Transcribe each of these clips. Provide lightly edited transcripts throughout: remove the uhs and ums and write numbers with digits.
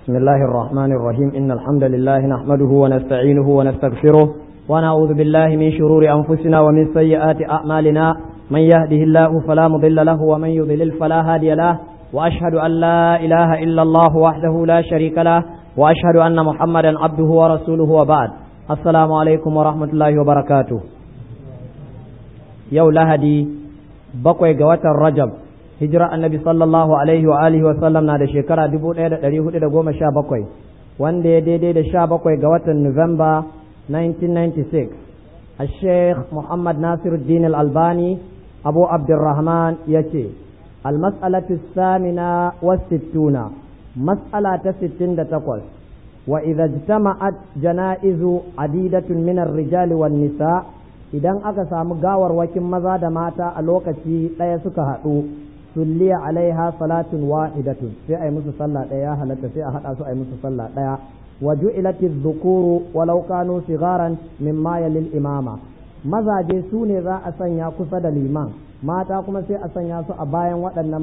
بسم الله الرحمن الرحيم إن الحمد لله نحمده ونستعينه ونستغفره ونعوذ بالله من شرور أنفسنا ومن سيئات أعمالنا من يهده الله فلا مضل له ومن يضلل فلا هادي له وأشهد أن لا إله إلا الله وحده لا شريك له وأشهد أن محمدا عبده ورسوله وبعد السلام عليكم ورحمة الله وبركاته يوم لهدي بقوي قوات الرجب hijira annabi sallallahu alaihi wa alihi wa sallam na da shekara 1417 wanda ya daidai da 17 ga watan Nuwamba 1996 al-Sheikh Muhammad Nasiruddin al-Albani Abu Abdurrahman yace al-mas'alatu as-samina was-sittuna mas'ala ta 68 wa idza ijtama'at janaizu adidatun min ar-rijali wan-nisa idan aka samu gawarwakin maza da mata a lokaci daya suka haɗu sulliya alaiha salatun wahidatun sai ai musu sallah daya halatta sai a hada su ai musu sallah daya wa ju'ilatiz dhukuru walau kanu sigaran mimma yalil imama mazaje su ne za a sanya kusa da liman mata kuma sai a sanya su a bayan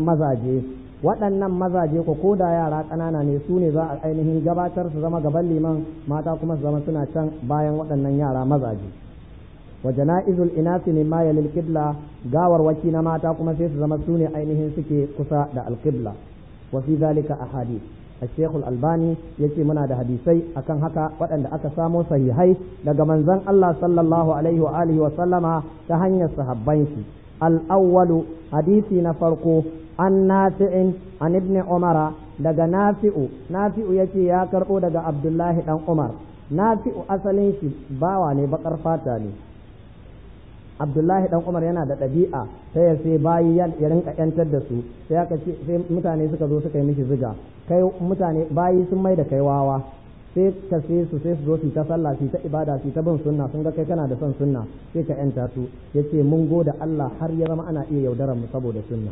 waɗannan mazaje ko koda yara ƙanana ne su ne za a ainihin gabatar su zama gaban liman mata kuma su zama suna can bayan waɗannan yara mazaje wa jana'izul inasi mimma yalil qibla gawar waki na mata kuma sai su zama sune ainihin suke kusa da alqibla wa fi zalika ahadith al-Sheikh al-Albani yace muna da hadisai akan haka waɗanda aka samo sahihai daga manzon Allah sallallahu alaihi wa alihi wa sallama ta hanyar sahabban shi al-awwalu hadisi na farko an Nafi'in an ibn Umar daga Nafi'u yace ya karbo daga Abdullahi dan Umar Nafi'u asalin shi bawa ne bakar fata ne Abdullahi dan Umar yana da ɗabi'a ta ya sai bayi ya rinka yantar da su sai aka ce sai mutane suka zo suka yi mishi ziga kai mutane bayi sun mai da kai wawa sai ka sai su zo su ta sallah su ta ibada su ta bin sunna sun ga kai kana da son sunna sai ka yanta su yace mun gode Allah har ya zama ana iya yaudarar mu saboda sunna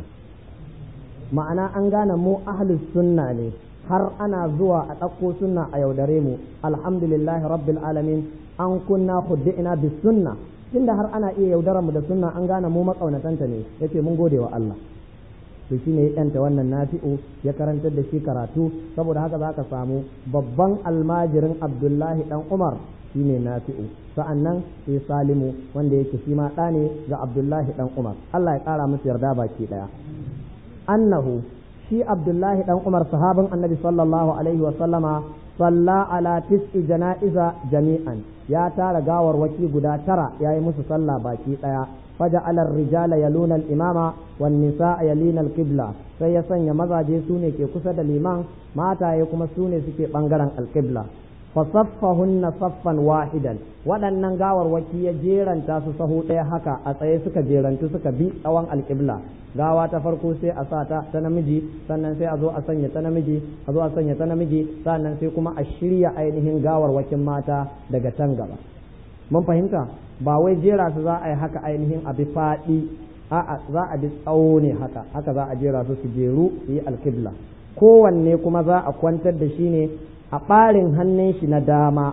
ma'ana an gane mu ahlus sunna ne har ana zuwa a ɗauko sunna a yaudare mu alhamdulillahi rabbil alamin an kunna khuddi'na bis sunna tunda har ana iya yaudarar mu da sunna an gane mu makaunatanta ne yace mun gode wa Allah to shine ya yanta wannan Nafi'u ya karantar da shi karatu saboda haka zaka samu babban almajirin Abdullahi dan Umar shine Nafi'u sa'annan sai Salimu wanda yake shi ma da ne ga Abdullahi dan Umar Allah ya kara musu yarda baki daya annahu shi Abdullahi dan Umar sahabin Annabi sallallahu alaihi wa sallama salla ala tis'i janaiza jami'an ya tara gawarwaki guda tara yayi musu sallah baki daya faja'ala ar-rijala yaluna al-imama wan nisaa yalina al-qibla sai ya sanya mazaje sune ke kusa da liman mataye kuma sune suke bangaren al-qibla fasaffahunna saffan wahidan waɗannan gawarwaki ya jeranta su sahu ɗaya haka a tsaye suka jerantu suka bi tsawon al-qibla gawa ta farko sai a sa ta namiji sannan sai a zo a sanya ta namiji sannan sai kuma a shirya ainihin gawarwakin mata daga can gaba mun fahimta ba wai jera su za a yi haka ainihin a bi faɗi a'a za a bi tsawo ne haka za a jera su su jeru su yi alkibla kowanne kuma za a kwantar da shi ne a ɓarin hannun shi na dama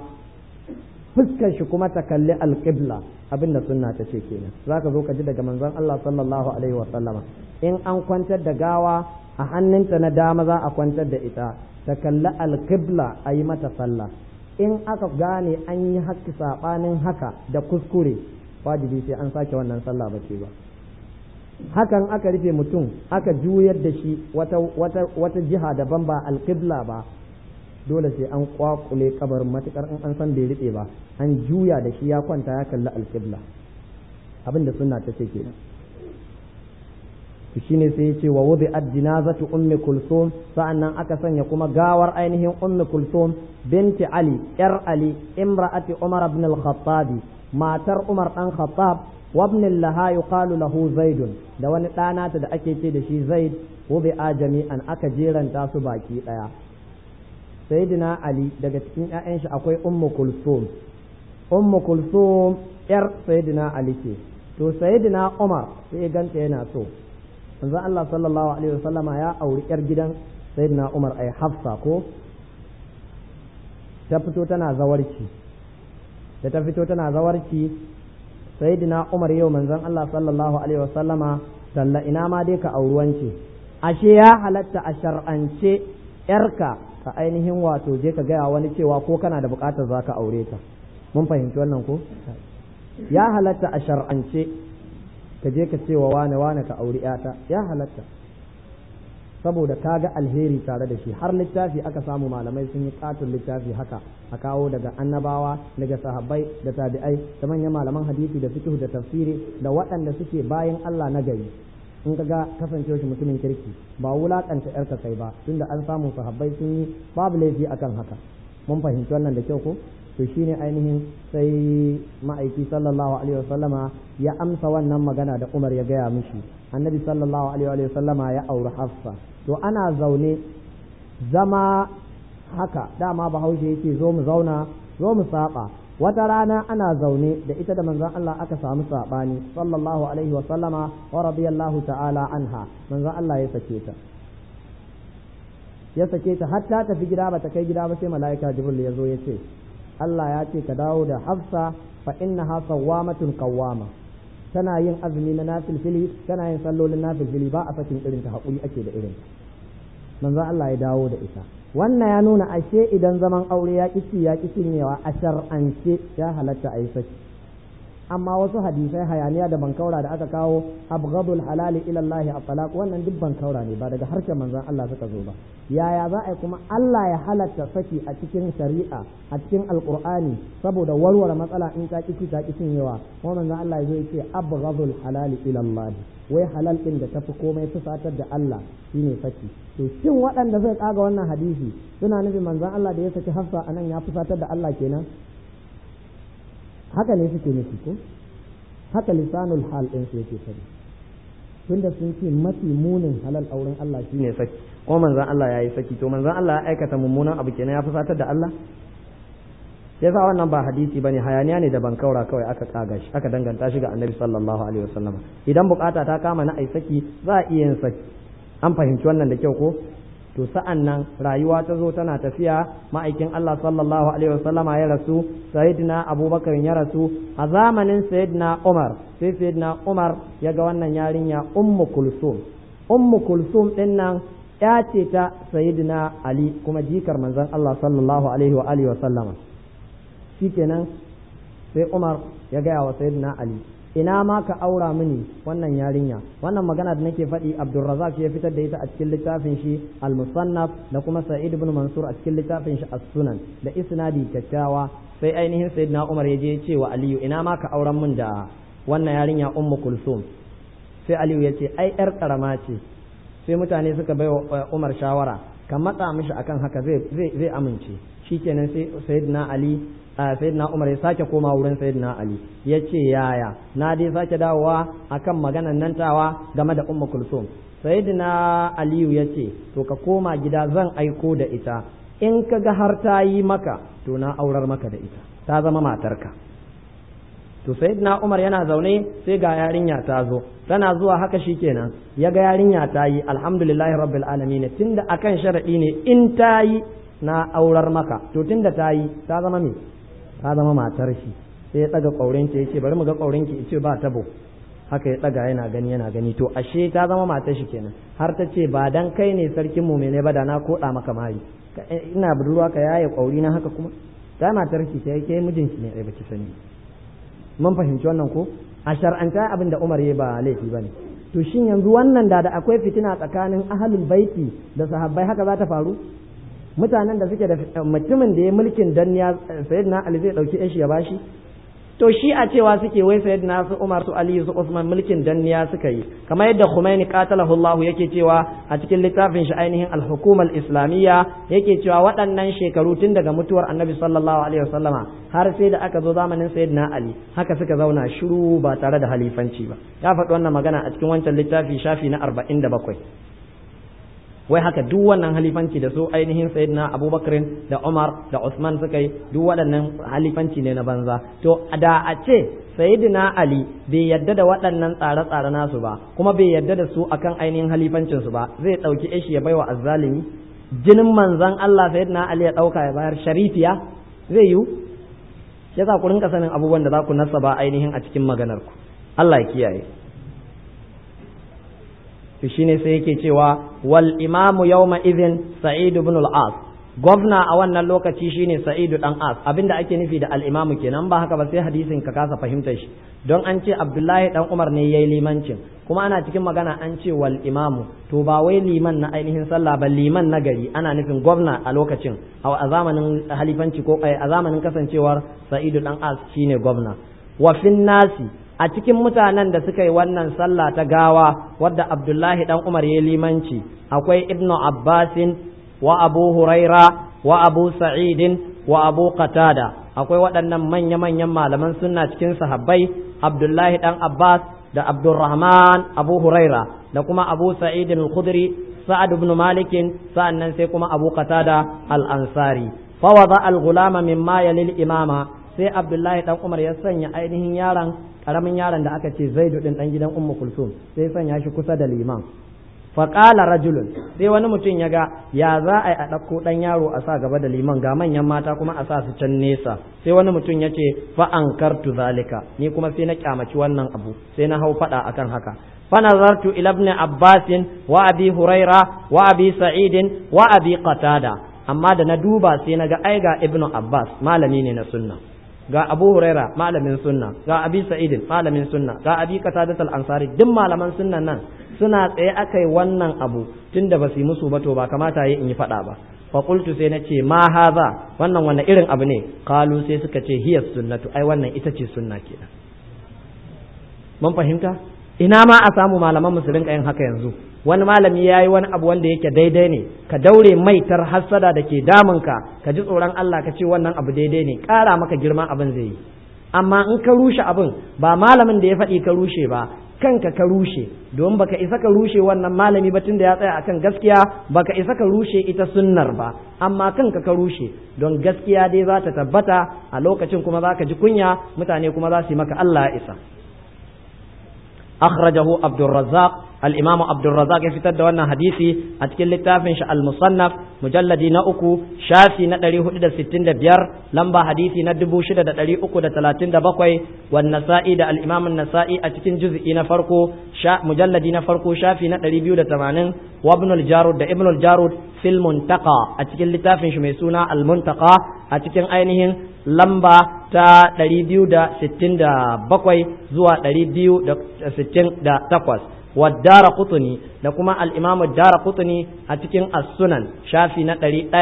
fuskar shi kuma ta kalli alkibla abinda sunna ta ce kenan zaka zo ka ji daga manzon Allah sallallahu alaihi wa sallama in an kwantar da gawa a hannunta na dama za a kwantar da ita ta kalli alqibla a yi mata sallah in aka gane an yi haƙƙi saɓanin haka da kuskure wajibi sai an sake wannan sallah ba ce ba hakan aka rufe mutum aka juyar da shi wata jiha daban ba alqibla ba dole sai an kwakule kabarin matukar in an san bai rike ba an juya da shi ya kwanta ya kalli alqibla abinda sunna ta ce kenan shine sai yace wa wudi'at jinazatu ummi kulsum sa'annan aka sanya kuma gawar ainihin ummi kulsum binti ali yar ali imra'ati umar ibn al-khattab matar umar dan khattab wa ibn laha yuqalu lahu zaid da wani ɗana ta da ake ce da shi zaid wudi'a jami'an aka jeranta su baki daya sayyidina ali daga cikin ƴaƴan shi akwai ummu kulsum yar sayyidina ali ce to sayyidina umar sai ganta yana so manzo Allah sallallahu alaihi wasallama ya auri yar gidan sayyidina umar ai hafsa ko ta fito tana zawarci sayyidina umar yau manzon Allah sallallahu alaihi wasallama talla ina ma dai ka auruwance ashe ya halatta a shar'ance yarka ka ainihin wato je ka gaya wani cewa ko kana da bukatar za ka aure ta. Mun fahimci wannan ko? Ya halatta a shar'ance ka je ka cewa wane ka auri yata, ya halatta saboda ka ga alheri tare da shi. Har littafi aka samu malamai sun yi katon littafi haka a kawo daga annabawa, daga sahabbai da tabi'ai da manyan malaman hadisi da fiqh da tafsiri da waɗanda suke bayan Allah na gari. In ka ga kasancewa shi mutumin kirki ba wulakanta yarka kai ba, tunda an samu sahabbai sun yi, babu laifi akan haka. Mun fahimci wannan da kyau ko? To shine ainihin sai ma'aiki sallallahu alaihi wasallama ya amsa wannan magana da Umar ya gaya mishi. Annabi sallallahu alaihi wasallama ya auri Hafsa. To ana zaune zama haka, dama Bahaushe yake zo mu zauna zo mu saba. Wata rana ana zaune da ita da manzon Allah aka samu sabani sallallahu alaihi wasallama wa radiyallahu ta'ala anha. Manzon Allah ya sake ta har ta tafi gida, ba ta kai gida ba sai mala'ika Jibril ya zo ya ce Allah ya ce ka dawo da Hafsa fa innaha sawwamatun qawwama, tana yin azumi na nafilfili, tana yin sallolin nafilfili, ba a sakin irin ta, hakuri ake da irin. Manzo Allah ya dawo da ita. Wannan ya nuna ashe idan zaman aure ya kici ya cinyewa a shar'ance ya halatta a yi saki. Amma wasu hadisai hayaniya da bankaura da aka kawo abghadul halali ila Allah at-talaq, wannan duk bankaura ne, ba daga harshen manzon Allah suka zo ba. Yaya za a yi kuma Allah ya halatta saki a cikin shari'a, a cikin alqur'ani saboda warware matsala in ta kici ta cinyewa, kuma manzon Allah ya zo ya ce abghadul halali ila Allah, wai halal din da tafi komai fusatar da Allah shine saki. To shin waɗanda zai kaga wannan hadisi suna nufin manzon Allah da ya saki Hafsa anan ya fusatar da Allah kenan? Haka ne suke nufi ko? Haka lisanul hal ɗin su yake sani, tunda sun ce mafi munin halal auren Allah shine saki, ko manzon Allah yayi saki, to manzon Allah ya aikata mummunan abu kenan ya fusatar da Allah? Yasa wannan ba hadisi bane, hayaniya ne da bankaura kawai aka kaga shi, aka danganta shi ga Annabi sallallahu alaihi wasallam. Idan bukata ta kama na ai saki za a iya yin saki. An fahimci wannan da kyau ko? To sa'an nan rayuwa ta zo tana tafiya, ma'aikin Allah sallallahu alaihi wasallama ya rasu, sayyidina Abubakar ya rasu, a zamanin sayyidina Umar sai sayyidina Umar ya ga wannan yarinya Ummu Kulsum din nan ya ce ta sayyidina Ali, kuma jikar manzon Allah sallallahu alaihi wa alihi wasallama. Shikenan sai Umar ya gaya wa sayyidina Ali, ina ma ka aura mini wannan yarinya. Wannan magana da nake faɗi Abdurrazzaq ya fitar da ita a cikin littafin shi Al-Musannaf, da kuma Sa'id ibn Mansur a cikin littafin shi As-Sunan, da isnadi kyakkyawa. Sai ainihin sayyidina Umar ya je ya ce wa Aliyu, ina ma ka auren min da wannan yarinya Ummu Kulsum. Sai Aliyu ya ce ai yar karama ce. Sai mutane suka bai wa Umar shawara, ka matsa mishi akan haka zai amince. Shikenan sai sayyidina Ali sayyidina Umar ya sake koma wurin sayyidina Ali, ya ce yaya na dai sake dawowa akan maganan nan tawa game da Ummu Kulsum. Sayyidina Aliyu ya ce to ka koma gida, zan aiko da ita, in ka ga har ta yi maka to na aurar maka da ita, ta zama matarka. To sayyidina Umar yana zaune sai ga yarinya ta zo, tana zuwa haka shikenan ya ga yarinya ta yi, alhamdulillahi rabbil alamin, tunda akan sharadi ne in ta yi na aurar maka, to tunda ta yi ta zama me, ta zama matar shi. Sai ya daga kaurinki ya ce bari mu ga kaurinki, ya ce ba tabo. Haka ya daga yana gani, to ashe ta zama matar shi kenan. Har ta ce ba dan kai ne sarkin mu'mine ba da na koda maka mari, ina budurwa ka yaye kauri na haka kuma ta matar shi ta yake mijin shi ne, ai baki sani. Mun fahimci wannan ko? A shar'anta abin da Umar ya ba laifi bane. To shin yanzu wannan da akwai fitina tsakanin ahlul baiti da sahabbai haka za ta faru? Mutanen da suke da mutumin da ya mulkin danniya sayyidina Ali zai dauki shi ya bashi? To shi a cewa suke wai sayyidina su Umar su Ali su Usman mulkin danniya suka yi, kamar yadda Khomeini qatalahu Allah yake cewa a cikin littafin shi ainihin al-hukuma al-islamiyya, yake cewa waɗannan shekaru tun daga mutuwar Annabi sallallahu alaihi wasallama har sai da aka zo zamanin sayyidina Ali haka suka zauna shiru ba tare da halifanci ba. Ya faɗi wannan magana a cikin wancan littafi shafi na 47. Wai haka duk wannan halifanci da su ainihin sayyidina Abubakar da Umar da Usman suka yi, duk waɗannan halifanci ne na banza. To da a ce sayyidina Ali bai yadda da waɗannan tsare-tsare nasu ba, kuma bai yadda da su akan ainihin halifancin su ba, zai ɗauki shi ya baiwa azzalimi? Jinin manzon Allah sayyidina Ali ya ɗauka ya bayar sharifiya? Zai yiwu? Yasa ku rinka sanin abubuwan da za ku nasaba ainihin a cikin maganar ku. Allah ya kiyaye. To shine sai yake cewa wal imamu yawma idhin Sa'id ibn al-As, gwamna a wannan lokaci shine Sa'idu dan As, abinda ake nufi da al-imamu kenan, ba haka ba sai hadisin ka kasa fahimtar shi, don an ce Abdullahi dan Umar ne yayi limancin, kuma ana cikin magana an ce wal imamu, to ba wai liman na ainihin sallah ba, liman na gari, ana nufin gwamna a lokacin a zamanin halifanci ko a zamanin kasancewar Sa'idu dan As shine gwamna. Wa fin nasi, a cikin mutanen da suka yi wannan sallah ta gawa wadda Abdullahi dan Umar yayi limanci, akwai Ibnu Abbasin wa Abu Huraira wa Abu Sa'idin wa Abu Qatada. Akwai waɗannan manya-manyan malaman sunna cikin sahabbai, Abdullahi dan Abbas da Abdurrahman Abu Huraira da kuma Abu Sa'id al-Khudri, Sa'ad ibn Malik, sa'annan sai kuma Abu Qatada al-Ansari. Fa wada al-ghulama mimma yalil imama, sai Abdullahi dan Umar ya sanya ainihin karamin yaron da aka ce Zaidu din dan gidan Ummu Kulsum, sai sanya shi kusa da liman. Faƙala rajulun, sai wani mutum ya ga ya za a yi a ɗauko ɗan yaro a sa gaba da liman, ga manyan mata kuma a sa su can nesa. Sai wani mutum ya ce fa ankartu zalika, ni kuma sai na kyamaci wannan abu, sai na hau faɗa akan haka. Fa nazartu ila ibn Abbas wa Abi Huraira wa Abi Sa'id wa Abi Qatada, amma da na duba sai na ga ai ga Ibn Abbas malami ne na sunna, ga Abu Huraira malamin sunna, ga Abi Sa'id malamin sunna, ga Abi Qatada al-Ansari, duk malaman sunnan nan suna tsaye aka yi wannan abu, tunda ba su yi musu ba to ba kamata yi in yi faɗa ba. Fa qultu, sai na ce ma haza, wannan wannan irin abu ne? Qalu, sai suka ce hiya sunnatu, ai wannan ita ce sunna kenan. Mun fahimta? Ina ma a samu malaman musulun yin haka yanzu, wani malami ya yi wani abu wanda yake daidai ne, ka daure maitar hassada da ke damunka, ka ji tsoron Allah ka ce wannan abu daidai ne, ƙara maka girman abin zai yi. Amma in ka rushe abin, ba malamin da ya faɗi ka rushe ba, kanka ka rushe, don baka isa ka rushe wannan malami ba tunda ya tsaya akan gaskiya, baka isa ka rushe ita sunnar ba, amma kanka ka rushe, don gaskiya dai za ta tabbata a lokacin, kuma za ka ji kunya, mutane kuma za su yi maka Allah ya isa. Akhrajahu Abdurrazzaq, al-Imam Abdurrazzaq ya fitar da wannan hadisi a cikin littafin shi al-Musannaf, mujalladi na 3, shafi na 465, lamba hadisi na 6337, wan Nasa'i da al-Imam an-Nasa'i a cikin juz'i na farko, mujalladi na farko, shafi na 280, wa Ibn al-Jarud da Ibn al-Jarud fil Muntaqa a cikin littafin shi mai suna al-Muntaqa a cikin ainihin lamba ta 267 zuwa 268, wa Daraqutni da kuma al-Imam Daraqutni a cikin As-Sunan shafi na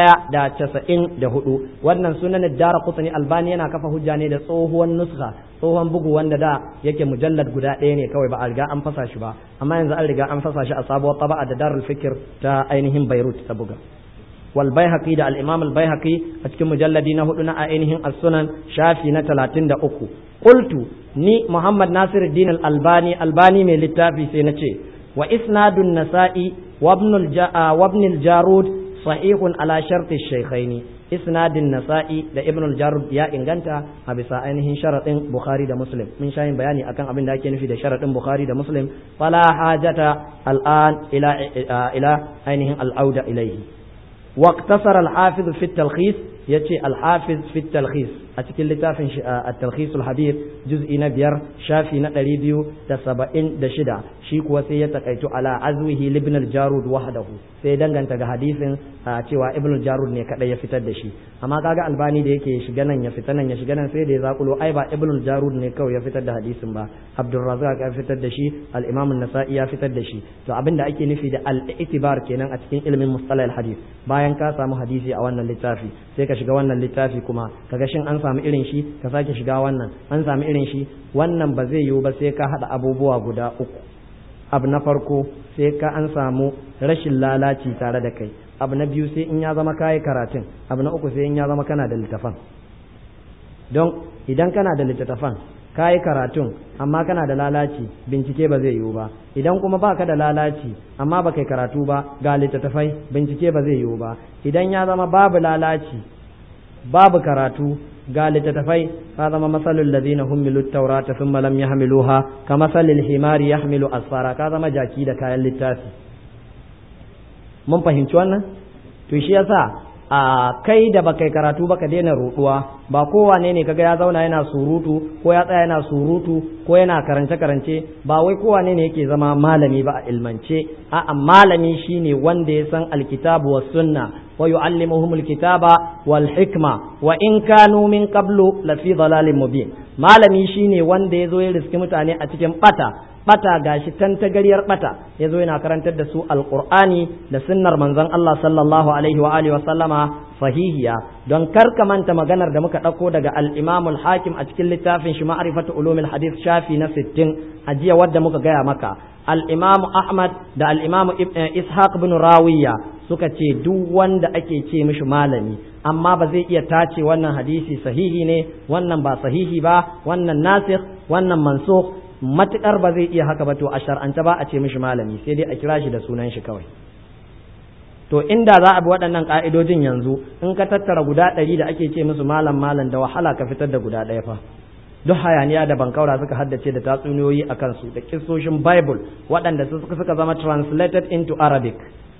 194. wannan sunan Daraqutni Albani yana kafa hujja ne da tsohuwan nuskha, tsohon bugu wanda da yake mujallad guda ɗaya ne kawai, ba a riga an fasa shi ba, amma yanzu an riga an fasa shi a sabuwar taba'a da Darul Fikr ta ainihin Beirut ta buga. والبيهقي ده الإمام البيهقي أتكلم مجلدين هدنا أينهم السنن شافي نتلاتين ده أكو. قلت ني محمد ناصر الدين الألباني من للتافي سينتي وإسناد النسائي وابن الجارود صحيح على شرط الشيخين. إسناد النسائي ده ابن الجارود يا إنغانتا أبسا أينهم شرط بخاري ده مسلم من شاين بياني أكان أبن داكين في ده شرط بخاري ده مسلم، فلا حاجة الآن إلى أينهم العودة إليه. واقتصر الحافظ في التلخيص، يتي الحافظ في التلخيص أتكلم لتافن التلخيص الحديث جزء نبير شافي نتريبيو تسبعين دشدا شيك وسيتك أيتو على عزوه لابن الجارود وحده، سيدان تجا حديث cewa ibn al-jarud ne kada ya fitar da shi, amma kaga albani da yake shiga nan ya fita nan ya shiga nan, sai da ya zakulo ai ba ibn al-jarud ne kawai ya fitar da hadisin ba, Abdurrazzaq ya fitar da shi, al-Imam an-Nasa'i ya fitar da shi. To abinda ake nufi da al-i'tibar kenan a cikin ilmin mustalah al-hadith, bayan ka samu hadisi a wannan littafi sai ka shiga wannan littafi kuma kaga shin an samu irin shi, ka sake shiga wannan an samu irin shi. Wannan ba zai yiwu ba sai ka hada abubuwa guda uku. Abu na farko sai ka an samu rashin lalaci tare da kai, abu na biyu sai in ya zama kayi karatun, abu na uku sai in ya zama kana da littafan. Don idan kana da littattafan kayi karatun amma kana da lalaci, bincike ba zai yiwu ba. Idan kuma baka da lalaci amma baka yi karatu ba, ga littattafai, bincike ba zai yiwu ba. Idan ya zama babu lalaci babu karatu ga littattafai, ka zama masalul ladina humilu at-taurata thumma lam yahmiluha ka masalil himari yahmilu asfara, ka zama jaki da kayan littafi. Mun fahimci wannan? To shi yasa a kai da baka karatu baka daina ruduwa, ba kowane ne kaga ya zauna yana surutu ko ya tsaya yana surutu ko yana karance ba wai kowane ne yake zama malami ba a ilmance. A'a, malami shine wanda ya san alkitabu was sunna, wa yu'allimuhumul kitaba wal hikma wa in kanu min qablu lafi dhalalin mubin. Malami shine wanda yazo ya riski mutane a cikin bata gashi tantagariyar bata yazo yana karantar da su alqur'ani da sunnar manzon Allah sallallahu alaihi wa alihi wa sallama sahihiya. Don karka manta maganar da muka dauko daga al-Imam al-Hakim a cikin littafin shi Ma'rifatu Ulumil Hadith shafi na 60 ajiya wadda muka gaya maka. Al-Imam Ahmad da al-Imam Ishaq bin Rawiya suka ce duk wanda ake ce mishi malami amma ba zai iya tace wannan hadisi sahihi ne, wannan ba sahihi ba, wannan nasikh, wannan mansukh, matukar ba zai iya haka ba to a shar'anta ba a ce mishi malami, sai dai a kira shi da sunan shi kawai. To inda za a bi waɗannan ƙa'idojin yanzu in ka tattara guda 100 da ake ce musu malam da wahala ka fitar da guda ɗaya fa. Duk hayaniya da bankaura suka haddace da tatsuniyoyi a kansu da kissoshin Bible waɗanda suka zama translated into Arabic.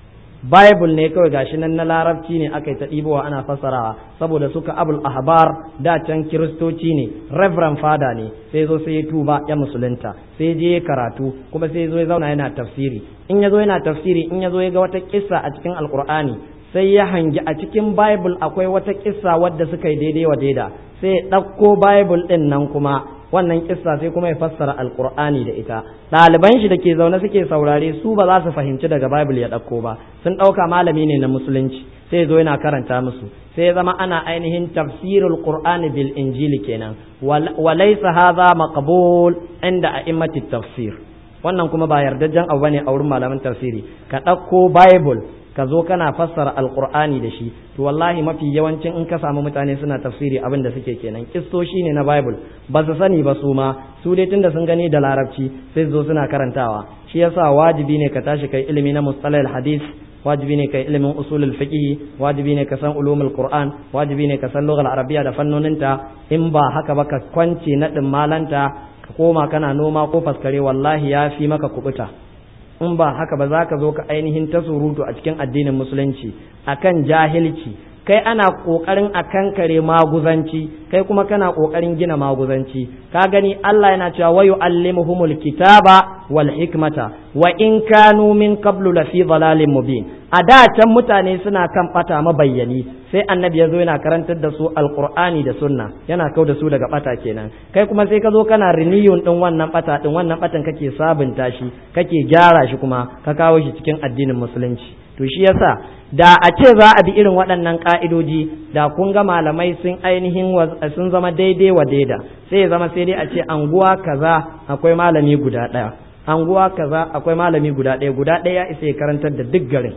Bible ne kawai gashi nan na larabci ne aka yi ta ɗibowa ana fassarawa saboda suka Abul Ahbar da can kiristoci ne, Reverend Father ne, sai zo sai ya tuba ya musulunta, sai je karatu kuma sai zo ya zauna yana tafsiri. In ya zo yana tafsiri in ya zo ya ga wata kissa a cikin Alkur'ani sai ya hangi a cikin Bible akwai wata kissa wadda suka yi daidai wa daida, sai ya ɗauko Bible ɗin nan kuma wannan kissa sai kuma ya fassara Alkur'ani da ita. Ɗaliban shi da ke zaune suke saurare su ba za su fahimci daga Bible ya ɗauko ba, sun ɗauka malami ne na musulunci, sai ya zo yana karanta musu, sai ya zama ana ainihin tafsirul Qur'ani bil Injili kenan. Walaysa hadha maqbul inda a'immatit tafsir. Wannan kuma ba yardajjen abu bane a wurin malaman tafsiri. Ka ɗauko Bible ka zo kana fassara alqur'ani da shi, to wallahi mafi yawancin in ka samu mutane suna tafsiri abin da suke kenan kissoshi ne na Bible, ba su sani ba su ma, su dai tunda sun gani da larabci sai zo suna karantawa. Shi yasa wajibi ne ka tashi kai ilimi na mustalahil hadith, wajibi ne kai ilimin usulul fiqh, wajibi ne ka san ulumul qur'an, wajibi ne ka san lughal arabiyya da fannoninta. In ba haka ba ka kwance nadin malanta ka koma kana noma ko faskare, wallahi ya fi maka kubuta. In ba haka ba za ka zo ka ainihin ta surutu a cikin addinin musulunci akan jahilci, kai ana kokarin a kankare maguzanci, kai kuma kana kokarin gina maguzanci. Ka gani Allah yana cewa wa yu'allimuhumul kitaba wal hikmata wa in kanu min qablu lafi dhalalin mubin. A da can mutane suna kan bata mabayyani, sai annabi ya zo yana karantar da su alqur'ani da sunna, yana kau da su daga bata kenan. Kai kuma sai ka zo kana renewing din wannan bata din, wannan batan kake sabunta shi, kake gyara shi, kuma ka kawo shi cikin addinin musulunci. To shi yasa da a ce za a bi irin waɗannan ka'idoji da kun ga malamai sun ainihin sun zama daidai wa daida, sai ya zama sai dai a ce anguwa kaza akwai malami guda ɗaya, anguwa kaza akwai malami guda ɗaya ya isa ya karantar da duk garin.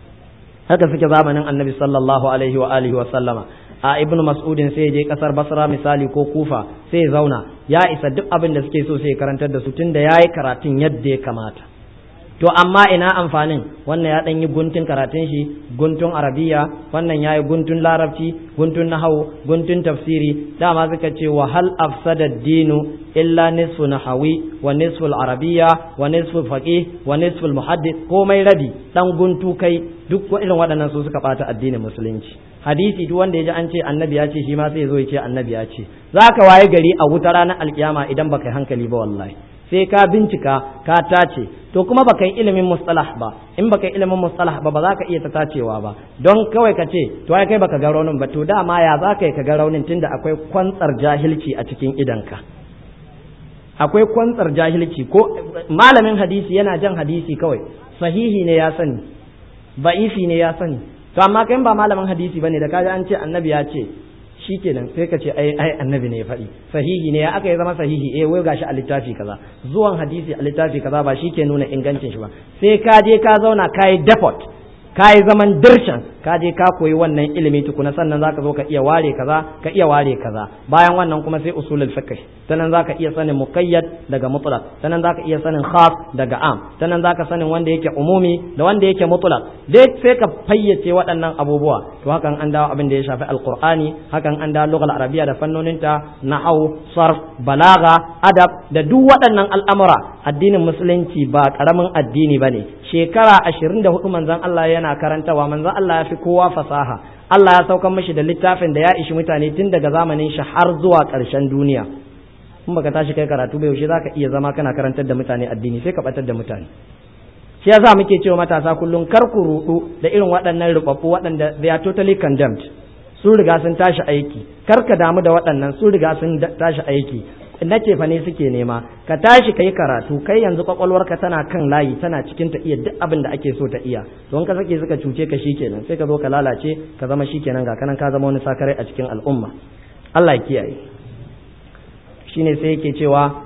Haka suke zamanin annabi sallallahu alaihi wa alihi wa sallama. A ibnu mas'udin sai je kasar Basra misali ko Kufa, sai ya zauna ya isa duk abin da suke so sai ya karantar da su tunda yayi karatun yadda ya kamata. To amma ina amfanin wannan ya dan yi guntun karatun shi, guntun arabiya, wannan yayi guntun larabci, guntun nahwu, guntun tafsiri. Dama suka ce wa hal afsada ad-dinu illa nisfu nahawi wa nisfu al-arabiyya wa nisfu faqih wa nisfu al-muhaddith, komai rabi dan guntu kai. Duk irin waɗannan su suka bata addinin musulunci. Hadisi duk wanda ya ji an ce annabi ya ce shi ma sai ya zo ya ce annabi ya ce. Zaka waye gari a wuta ranar alkiyama idan baka yi hankali ba wallahi. Sai ka bincika ka tace, to kuma baka yi ilimin mustalah ba. In baka yi ilimin mustalah ba za ka iya ta tacewa ba, don kawai ka ce to ai kai baka ga raunin ba, to dama ya za ka yi ka ga raunin tunda akwai kwantsar jahilci a cikin idanka. Akwai kwantsar jahilci. Ko malamin hadisi yana jan hadisi kawai, sahihi ne ya sani, ba'ifi ne ya sani, to amma kai ba malamin hadisi bane da kaji an ce annabi ya ce shikenan sai ka ce ai annabi ne ya faɗi, sahihi ne ya aka yi zama sahihi, wai gashi a littafi kaza. Zuwan hadisi a littafi kaza ba shi ke nuna ingancin shi ba, sai ka je ka zauna ka yi depot, ka yi zaman dirshan, ka je ka koyi wannan ilimi tukuna, sannan zaka zo ka iya ware kaza, ka iya ware kaza. Bayan wannan kuma sai usulul fiqh, sannan zaka iya sanin muqayyad daga mutlaq, sannan zaka iya sanin khas daga am, sannan zaka sanin wanda yake umumi da wanda yake mutlaq. Dai sai ka fayyace waɗannan abubuwa. To hakan an dawo abin da ya shafi alqur'ani, hakan an dawo lughal arabiyya da fannoninta, nahwu, sarf, balagha, adab da duk waɗannan al'amura. Addinin musulunci ba karamin addini bane. Shekara 24 manzon Allah yana karantawa, manzon Allah ya fi kowa fasaha. Allah ya saukan mashi da littafin da ya ishi mutane tun daga zamanin shi har zuwa ƙarshen duniya. In baka tashi kai karatu ba yaushe zaka iya zama kana karantar da mutane addini, sai ka batar da mutane. shi yasa muke cewa matasa kullum kar ku rudu da irin waɗannan rubabbu waɗanda they are totally condemned, sun riga sun tashi aiki. Kar ka damu da waɗannan, sun riga sun tashi aiki, na ce fa ne suke nema. Ka tashi kai karatu, kai yanzu kwakwalwarka tana kan layi, tana cikin ta iya duk abin da ake so ta iya. Don ka sake suka cuce ka shikenan, sai ka zo ka lalace, ka zama shikenan ga kanan ka zama wani sakarai a cikin al'umma. Allah ya kiyaye. Shine sai yake cewa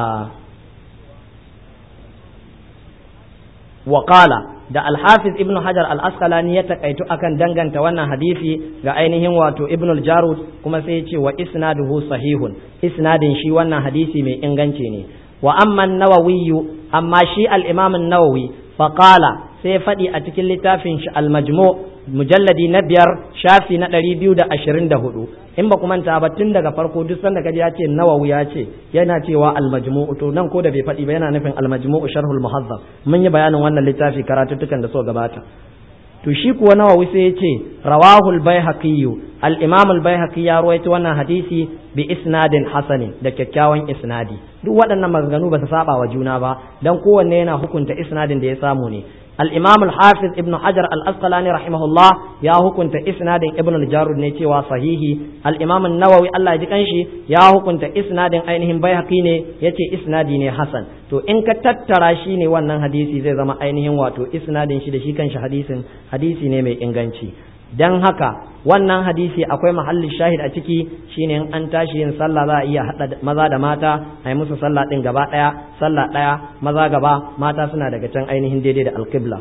waƙala da Al-Hafiz Ibn Hajar Al-Asqalani ya takaitu akan danganta wannan hadisi ga ainihin wato Ibn al-Jarud, kuma sai ya ce wa isnaduhu sahihun, isnadin shi wannan hadisi mai inganci ne. Wa amma an-Nawawi, amma shi al-Imam an-Nawawi faqala sai faɗi a cikin littafin shi al-Majmu' mujalladi na 5 shafi na 224. in ba ku manta ba tun daga farko duk sanda kaji ya ce Nawawi ya ce yana cewa al-Majmu', to nan ko da bai faɗi ba yana nufin al-Majmu' sharhul muhazzab. mun yi bayanin wannan littafi karatuttukan da so gabata. to shi kuwa Nawawi sai ya ce rawahu al-Baihaqi, al-Imam al-Baihaqi ya rawaito wannan hadisi bi isnadin hasanin, da kyakkyawan isnadi. duk waɗannan maganganu ba su saba wa juna ba, dan kowanne yana hukunta isnadin da ya samu ne. الإمام الحافظ ابن حجر الأسقلاني رحمه الله يا هكنت إسناد ابن الجارود نيتي وصحيح. الإمام النووي الله يجكنشي يا هكنت إسناد أينهم بيهقيني يتي إسنادي حسن. تو إنك تتراشيني وانا حديثي زي زما أينهم واتو إسناد شدشي كنش حديثي نيمي إنغانشي. dan haka wannan hadisi akwai mahallin shahid a ciki, shine in an tashi yin sallah za a iya hada maza da mata a yi musu sallah din gaba daya, sallah daya maza gaba, mata suna daga can ainihin daidai da alqibla.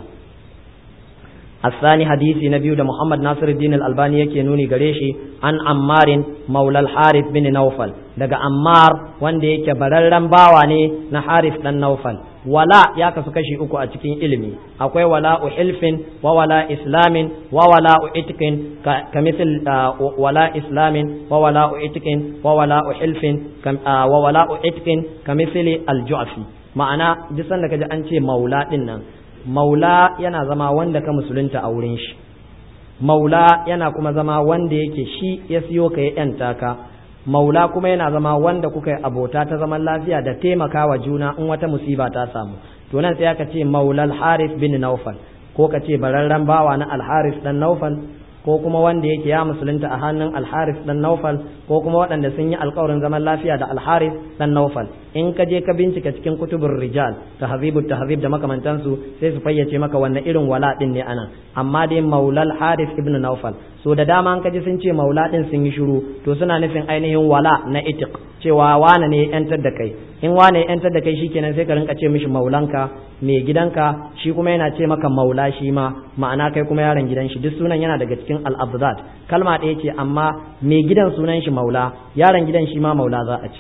الثاني حديث نبي محمد ناصر الدين الألباني yake nuni gare shi an Ammarin maula al-Harith bin Nawfal, daga Ammar wanda yake bararren bawa ne na Harith dan Nawfal. wala ya kasu kashi uku a cikin ilimi, akwai wala'u hilfin wa wala islamin wa wala'u itqin ka misal wala islamin wa wala'u itqin wa wala'u hilfin wa wala'u itqin ka misali al-Ju'fi. ma'ana duk sanda kaji an ce maula din nan, maula yana zama wanda ka musulunta a wurin shi, maula yana kuma zama wanda yake shi ya siyo ka ya yanta ka, maula kuma yana zama wanda kuka yi abota ta zaman lafiya da taimakawa juna in wata musiba ta samu. to nan sai aka ce maulal Harith bin Nawfal, ko ka ce bararren bawa na al-Harith dan Nawfal, ko kuma wanda yake ya musulunta a hannun al-Harith dan Nawfal, ko kuma waɗanda sun yi alƙawarin zaman lafiya da al-Harith dan Nawfal. in ka je ka bincika cikin kutubur rijal, tahzibut tahzib da makamantansu, sai su fayyace maka wannan irin wala din ne anan. amma dai maulal Harith ibn Nawfal, so da dama an kaji sun ce maula din sun yi shiru, to suna nufin ainihin wala na itiq, cewa wane ne yantar da kai. in wane yantar da kai shikenan sai ka rinka ce mishi maulanka, mai gidanka shi kuma yana ce maka maula shi ma, ma'ana kai kuma yaron gidan shi. duk sunan yana daga cikin al-abdad, kalma ɗaya ce amma mai gidan sunan shi maula, yaron gidan shi ma maula za a ce.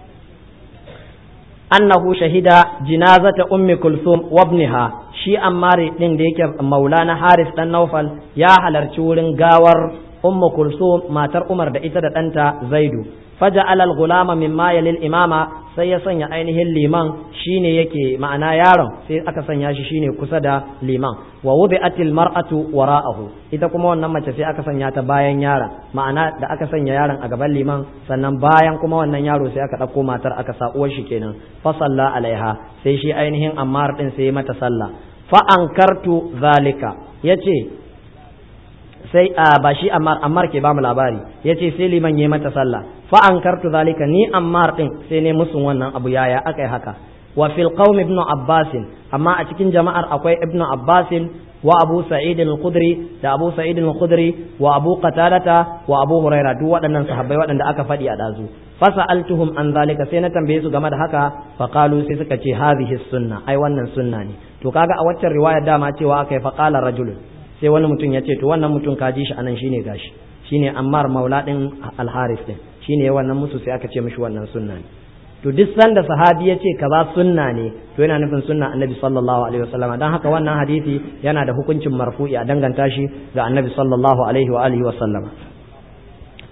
annahu shahida jinazata ummi kulthum wa ibnaha, shi Ammar din da yake maula na Haris dan Nawfal ya halarci wurin gawar ummu kulthum matar Umar da ita da ɗanta Zaidu. faja'ala al-ghulama mimma yalil imama, sai ya sanya ainihin liman shine yake, ma'ana yaron sai aka sanya shi shine kusa da liman. wa wudi'atil mar'atu wara'ahu, ita kuma wannan mace sai aka sanya ta bayan yaron, ma'ana da aka sanya yaron a gaban liman, sannan bayan kuma wannan yaro sai aka dauko matar aka sa uwar shi kenan. fa salla alaiha, sai shi ainihin Ammar din sai mata sallah. fa ankartu zalika, yace sai ba shi Ammar ke ba mu labari, yace sai liman yayi mata sallah. fa ankartu zalika, ni Ammar din sai ne musun wannan abu, yaya akai haka. wa fil qaum ibn Abbas, amma a cikin jama'ar akwai ibn Abbas wa Abu Sa'id al-Khudri da Abu Sa'id al-Khudri wa Abu Qatadata wa Abu Hurairah, duk waɗannan sahabbai waɗanda aka faɗi a dazu. fasa'altuhum an zalika, sai na tambaye su game da haka. fa qalu, sai suka ce hadhihi sunna, ai wannan sunna ne. to kaga a waccan riwayar dama cewa akai fa qala rajulun, sai wani mutum ya ce to wannan mutum ka ji shi anan shine gashi, shine Ammar maula din al-Harith din, shine wannan musu, sai aka ce mishi wannan sunna ne. to duk sanda sahabi ya ce kaza sunna ne, to yana nufin sunna annabi sallallahu alaihi wasallam. dan haka wannan hadisi yana da hukuncin marfu'i a danganta shi ga annabi sallallahu alaihi wa alihi wasallam.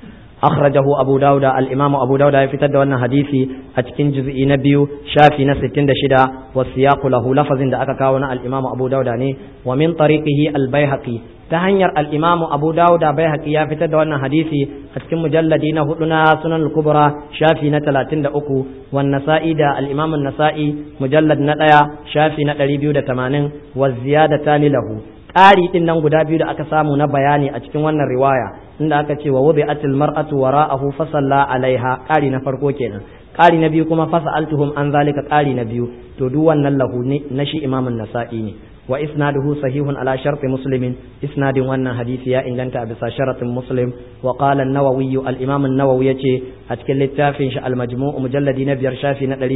akhrajahu abu dauda al-imam abu dauda ya fitar da wannan hadisi a cikin juz'i na 2 shafi na 66 wa siyaqu lahu lafazin da aka kawo na al-imam abu dauda ne wa min tariqihi al-baihaqi ta hanyar al-imam abu dauda baihaqi ya fitar da wannan hadisi a cikin mujalladi na 4 na sunan al-kubra shafi na 33 wan nasa'i da al-imam an-nasa'i mujallad na 1 shafi na 280 wa ziyadatani lahu ƙari ɗin nan guda biyu da aka samu na bayani a cikin wannan riwaya inda aka ce wa wudi'atil mar'atu wara'ahu fa salla alaiha ƙari na farko kenan ƙari na biyu kuma fasa'altuhum an zalika ƙari na biyu to duk wannan lahu ne na shi imamun nasa'i ne wa isnaduhu sahihun ala sharti muslimin isnadin wannan hadisi ya inganta a bisa sharatin muslim wa qala an-nawawi al-imam an-nawawi yace a cikin littafin shi al-majmu' mujalladi na 5 shafi na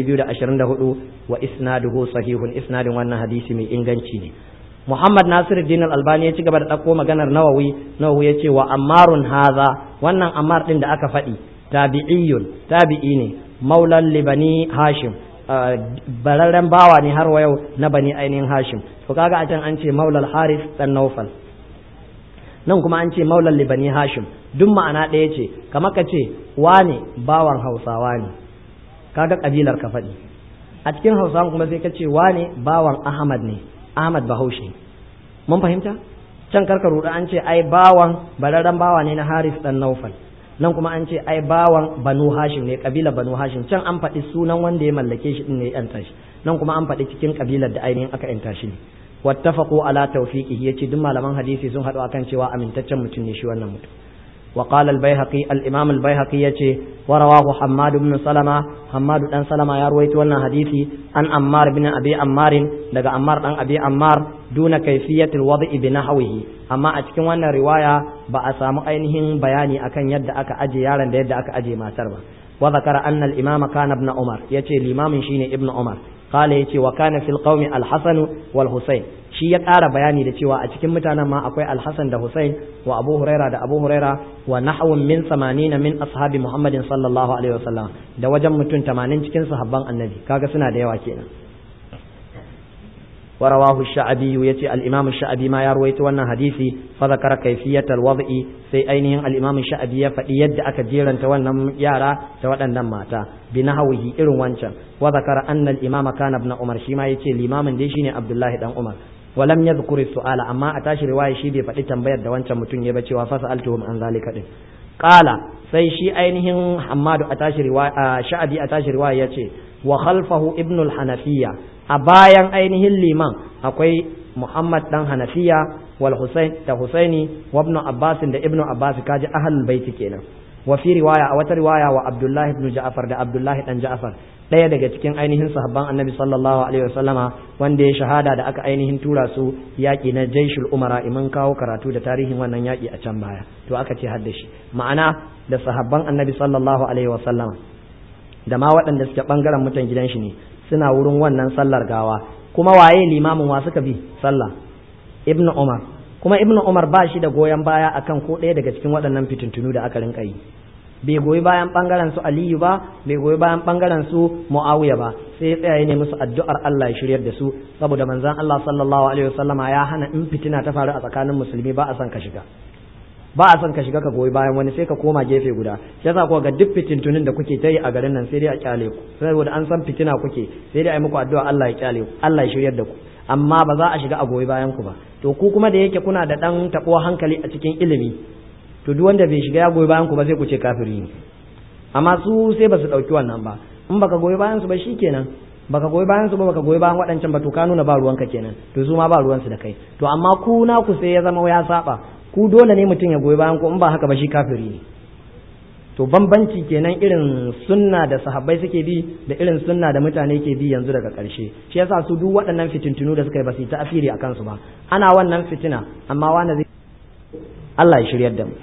224 wa isnaduhu sahihun isnadin wannan hadisi mai inganci ne Muhammad Nasiruddin Al-Albani ya ci gaba da ɗauko maganar Nawawi ya ce wa ammarun haza wannan ammar ɗin da aka faɗi tabi'i ne maulan libani Hashim bararren bawa ne har wa yau na bani ainihin Hashim to kaga a can an ce maulal Haris dan Naufal nan kuma an ce maulan libani Hashim duk ma'ana ɗaya ce kamar ka ce wane bawan Hausawa ne kaga kabilar ka faɗi a cikin Hausawan kuma sai ka ce wane bawan Ahmad ne Ahmad Bahaushe mun fahimta can karka ruɗa an ce ai bawan bararren bawa ne na Haris dan Naufal nan kuma an ce ai bawan Banu Hashim ne kabila Banu Hashim can an faɗi sunan wanda ya mallake shi din ne ya yanta shi nan kuma an faɗi cikin kabilar da ainihin aka yanta shi ne wattafaqu ala tawfiqihi yace duk malaman hadisi sun haɗu akan cewa amintaccen mutum ne shi wannan mutum وقال البيهقي الإمام البيهقي يتي ورواه حماد بن سلمة حماد بن سلمة يروي تونا حديثي عن عمار بن أبي عمار لقى عمار بن أبي عمار دون كيفية الوضع بنحوه أما أتكلم وانا رواية بأسام أينهم بياني أكن يد أك أجي يارن يد أك أجي ما تربى وذكر أن الإمام كان ابن عمر يتي الإمام شيني ابن عمر قال يتي وكان في القوم الحسن والحسين shi ya ƙara bayani da cewa a cikin mutanen ma akwai Al-Hasan da Husain wa Abu Huraira da Abu Huraira wa nahwun min 80 min ashabi Muhammadin sallallahu alaihi wasallam da wajen mutum 80 cikin sahabban Annabi kaga suna da yawa kenan wa rawahu ash-Sha'bi yace al-Imam ash-Sha'bi ma ya rawaito wannan hadisi fa zakara kayfiyat al-wad'i sai ainihin al-Imam ash-Sha'bi ya faɗi yadda aka jeranta wannan yara da waɗannan mata bi nahwihi irin wancan wa zakara anna al-Imam kana ibn Umar shi ma yace limamin dai shine Abdullahi dan Umar ولم يذكر السؤال أما أتاش رواية شي دي فدي تنبير da wancan mutum ya bace wa fasaltuhum an zalika din qala sai shi ainihin Hammadu atashi riwaya Sha'bi atashi riwaya yace wa khalfahu ibn al-Hanafiyya a bayan ainihin liman akwai Muhammad dan Hanafiya wal Husain da Husaini wa ibn Abbas da ibn Abbas kaji ahlul bait kenan wa fi riwaya a wata riwaya wa Abdullah ibn Ja'far da Abdullah dan Ja'far ɗaya daga cikin ainihin sahabban Annabi sallallahu alaihi wasallama wanda ya shahada da aka ainihin tura su yaƙi na Jaishul Umara iman kawo karatu da tarihin wannan yaƙi a can baya to aka ce hadda shi ma'ana da sahabban Annabi sallallahu alaihi wasallama da ma waɗanda suke bangaren mutan gidan shi ne suna wurin wannan sallar gawa kuma waye limamin wa suka bi sallah Ibn Umar kuma Ibn Umar ba shi da goyon baya akan ko ɗaya daga cikin waɗannan fitintunu da aka rinka yi bai goyi bayan bangaren su Aliyu ba bai goyi bayan bangaren su Muawiya ba sai ya tsaya ne musu addu'ar Allah ya shiryar da su saboda manzon Allah sallallahu alaihi wasallama ya hana in fitina ta faru a tsakanin musulmi ba a son ka shiga ka goyi bayan wani sai ka koma gefe guda shi yasa ko ga duk fitintunin da kuke ta yi a garin nan sai dai a kyale ku saboda an san fitina kuke sai dai a yi muku addu'a Allah ya kyale ku Allah ya shiryar da ku amma ba za a shiga a goyi bayan ku ba to ku kuma da yake kuna da dan taɓuwa hankali a cikin ilimi to duk wanda bai shiga ya goyi bayan ku ba sai ku ce kafiri ne amma su sai ba su dauki wannan ba in baka goyi bayan su ba shikenan baka goyi bayan su ba baka goyi bayan waɗancan ba to ka nuna ba ruwanka kenan to su ma ba ruwan su da kai to amma ku na ku sai ya zama ya saba ku dole ne mutum ya goyi bayan ku in ba haka ba shi kafiri ne to bambanci kenan irin sunna da sahabbai suke bi da irin sunna da mutane ke bi yanzu daga ƙarshe shi yasa su duk waɗannan fitintunu da suka yi ba su yi ta'asiri akan su ba ana wannan fitina amma wani zai Allah ya shiryar da mu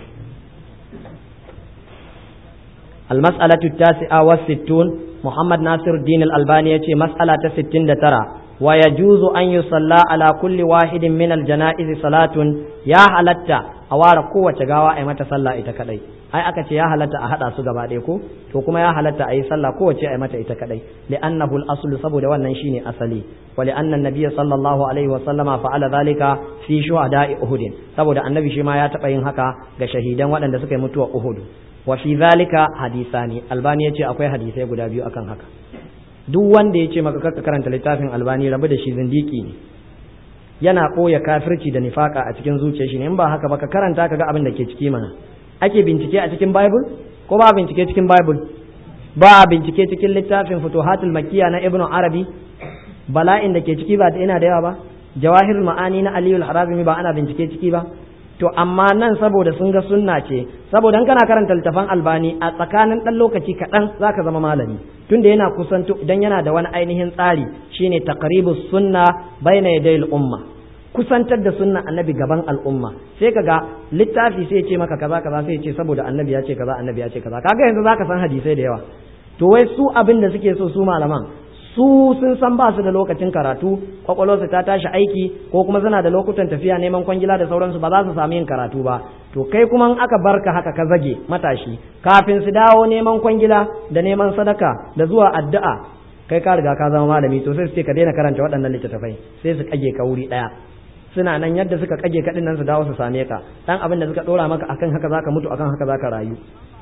المسألة التاسعة والستون محمد ناصر الدين الألباني يتي مسألة 69 ويجوز أن يصلى على كل واحد من الجنائز صلاة يا حلتا a ware kowace gawa a yi mata sallah ita kadai. Ai aka ce ya halatta a hada su gaba ɗaya ko, to kuma ya halatta a yi sallah kowace a yi mata ita kadai, li'annahu al-aslu, saboda wannan shine asali, wa li'anna an-nabiy sallallahu alaihi wa sallama fa'ala dhalika fi shuhada'i Uhud, saboda annabi shi ma ya taba yin haka ga shahidan waɗanda suka yi mutuwa Uhud. Wa fi dhalika hadisani, Albani yace akwai hadisai guda biyu akan haka. Duk wanda yace maka ka karanta littafin Albani, rabu da shi zindiki ne, yana ɓoye kafirci da nifaka a cikin zuciyar shi ne. In ba haka ba ka karanta ka ga abin da ke ciki mana. Ake bincike a cikin Bible ko ba bincike cikin Bible? Ba bincike cikin littafin Futuhatul Makkiyya na Ibn Arabi, bala'in da ke ciki ba da ina da yawa ba. Jawahirul Ma'ani na Aliyu al-Harazimi ba ana bincike ciki ba. To amma nan saboda sun ga sunna ce, saboda in kana karanta littafin Albani a tsakanin dan lokaci kaɗan zaka zama malami, tunda yana kusanto dan yana da wani ainihin tsari shine taqribus sunna baina yadayil umma, kusantar da sunna annabi gaban al'umma. Sai kaga littafi sai ya ce maka kaza kaza, sai ya ce saboda annabi ya ce kaza, annabi ya ce kaza, kaga yanzu zaka san hadisai da yawa. To wai su abin da suke so su malaman, su sun san ba su da lokacin karatu, kwakwalwarsu ta tashi aiki, ko kuma suna da lokutan tafiya neman kwangila da sauransu, ba za su sami yin karatu ba. To kai kuma in aka barka haka ka zage matashi, kafin su dawo neman kwangila da neman sadaka da zuwa addu'a, kai ka riga ka zama malami. To sai su ce ka daina karanta waɗannan littattafai, sai su kage ka wuri ɗaya. Suna nan yadda suka kage ka nan su dawo su same ka, dan abin da suka ɗora maka akan haka zaka mutu, akan haka zaka rayu.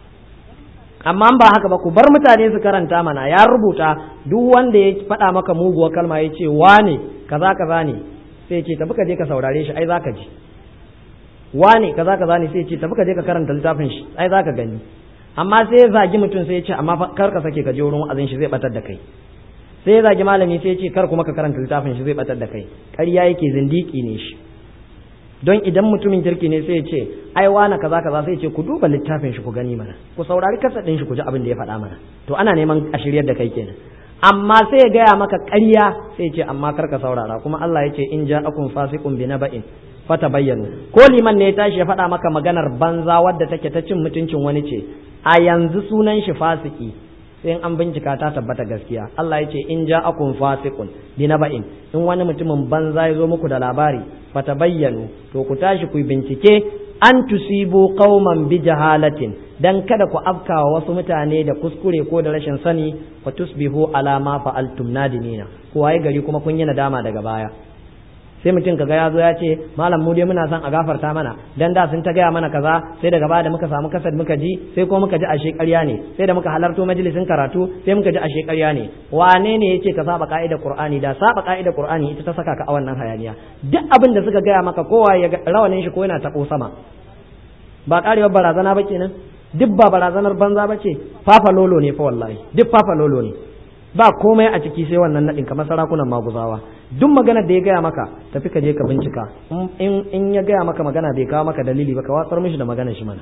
Amma ba haka ba, ku bar mutane su karanta mana. Ya rubuta duk wanda ya faɗa maka muguwar kalma ya ce wane kaza kaza ne, sai ce tafi ka je ka saurare shi, ai zaka ji. Wane kaza kaza ne, sai ce tafi ka je ka karanta littafin shi, ai zaka gani. Amma sai ya zagi mutum, sai ya ce amma kar ka sake ka je wurin wa'azin shi, zai batar da kai. Sai ya zagi malami, sai ya ce kar kuma ka karanta littafin shi, zai batar da kai. Ƙarya yake, zindiki ne shi. Don idan mutumin kirki ne sai ya ce ai wani kaza kaza, sai ya ce ku duba littafin shi ku gani mana, ku saurari kasar din shi ku ji abin da ya faɗa mana. To ana neman a shiryar da kai kenan. Amma sai ya gaya maka ƙarya, sai ya ce amma kar ka saurara, kuma Allah ya ce in ja'akum fasiqun binaba'in fatabayyanu. Ko liman ne ya tashi ya faɗa maka maganar banza wadda take ta cin mutuncin wani ce, a yanzu sunan shi fasiki, sai an bincika ta tabbata gaskiya. Allah ya ce in ja'akum fasiqun binaba'in, in wani mutumin banza ya zo muku da labari, fatabayyanu, to ku tashi ku bincike, an tusibu qauman bi jahalatin, dan kada ku afkawa wasu mutane da kuskure ko da rashin sani, fa tusbihu ala ma fa'altum nadimina, ku waye gari kuma kun yi nadama daga baya. Sai mutum kaga ya zo ya ce malam mu dai muna son a gafarta mana, dan da sun ta gaya mana kaza, sai daga baya da muka samu kasad muka ji, sai ko muka ji ashe ƙarya ne, sai da muka halarto majalisin karatu sai muka ji ashe ƙarya ne. Wane ne yace ka saba ka'idar Qur'ani? Da saba ka'idar Qur'ani ita ta saka ka a wannan hayaniya. Duk abin da suka gaya maka, kowa ya rawanin shi ko yana tabo sama, ba karewar barazana ba kenan. Duk ba barazanar banza ba ce, fafa lolo ne fa wallahi, duk fafa lolo ne, ba komai a ciki sai wannan nadin kamar sarakunan maguzawa. Duk maganar da ya gaya maka tafi ka je ka bincika, in ya gaya maka magana bai kawo maka dalili ba, ka watsar mishi da maganar shi mana.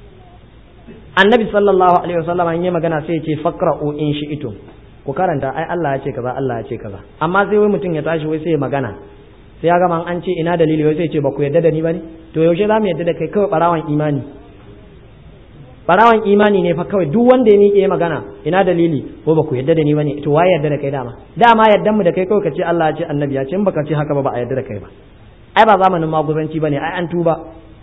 Annabi sallallahu alaihi wasallam in yi magana sai ya ce faqra'u in shi'tum, ku karanta, ai Allah ya ce kaza, Allah ya ce kaza. Amma sai wai mutum ya tashi wai sai ya magana, sai ya gama an ce ina dalili, wai sai ya ce ba ku yarda da ni bane. To yaushe za mu yarda da kai? Kawai barawan imani, barawan imani ne fa kawai. Duk wanda ya miƙe magana ina dalili, ko ba ku yarda da ni bane, to waye yarda da kai? Dama yardan mu da kai kawai ka ce Allah ya ce annabi ya ce, in baka ce haka ba a yarda da kai ba. Ai ba zamanin maguzanci bane, ai an tuba.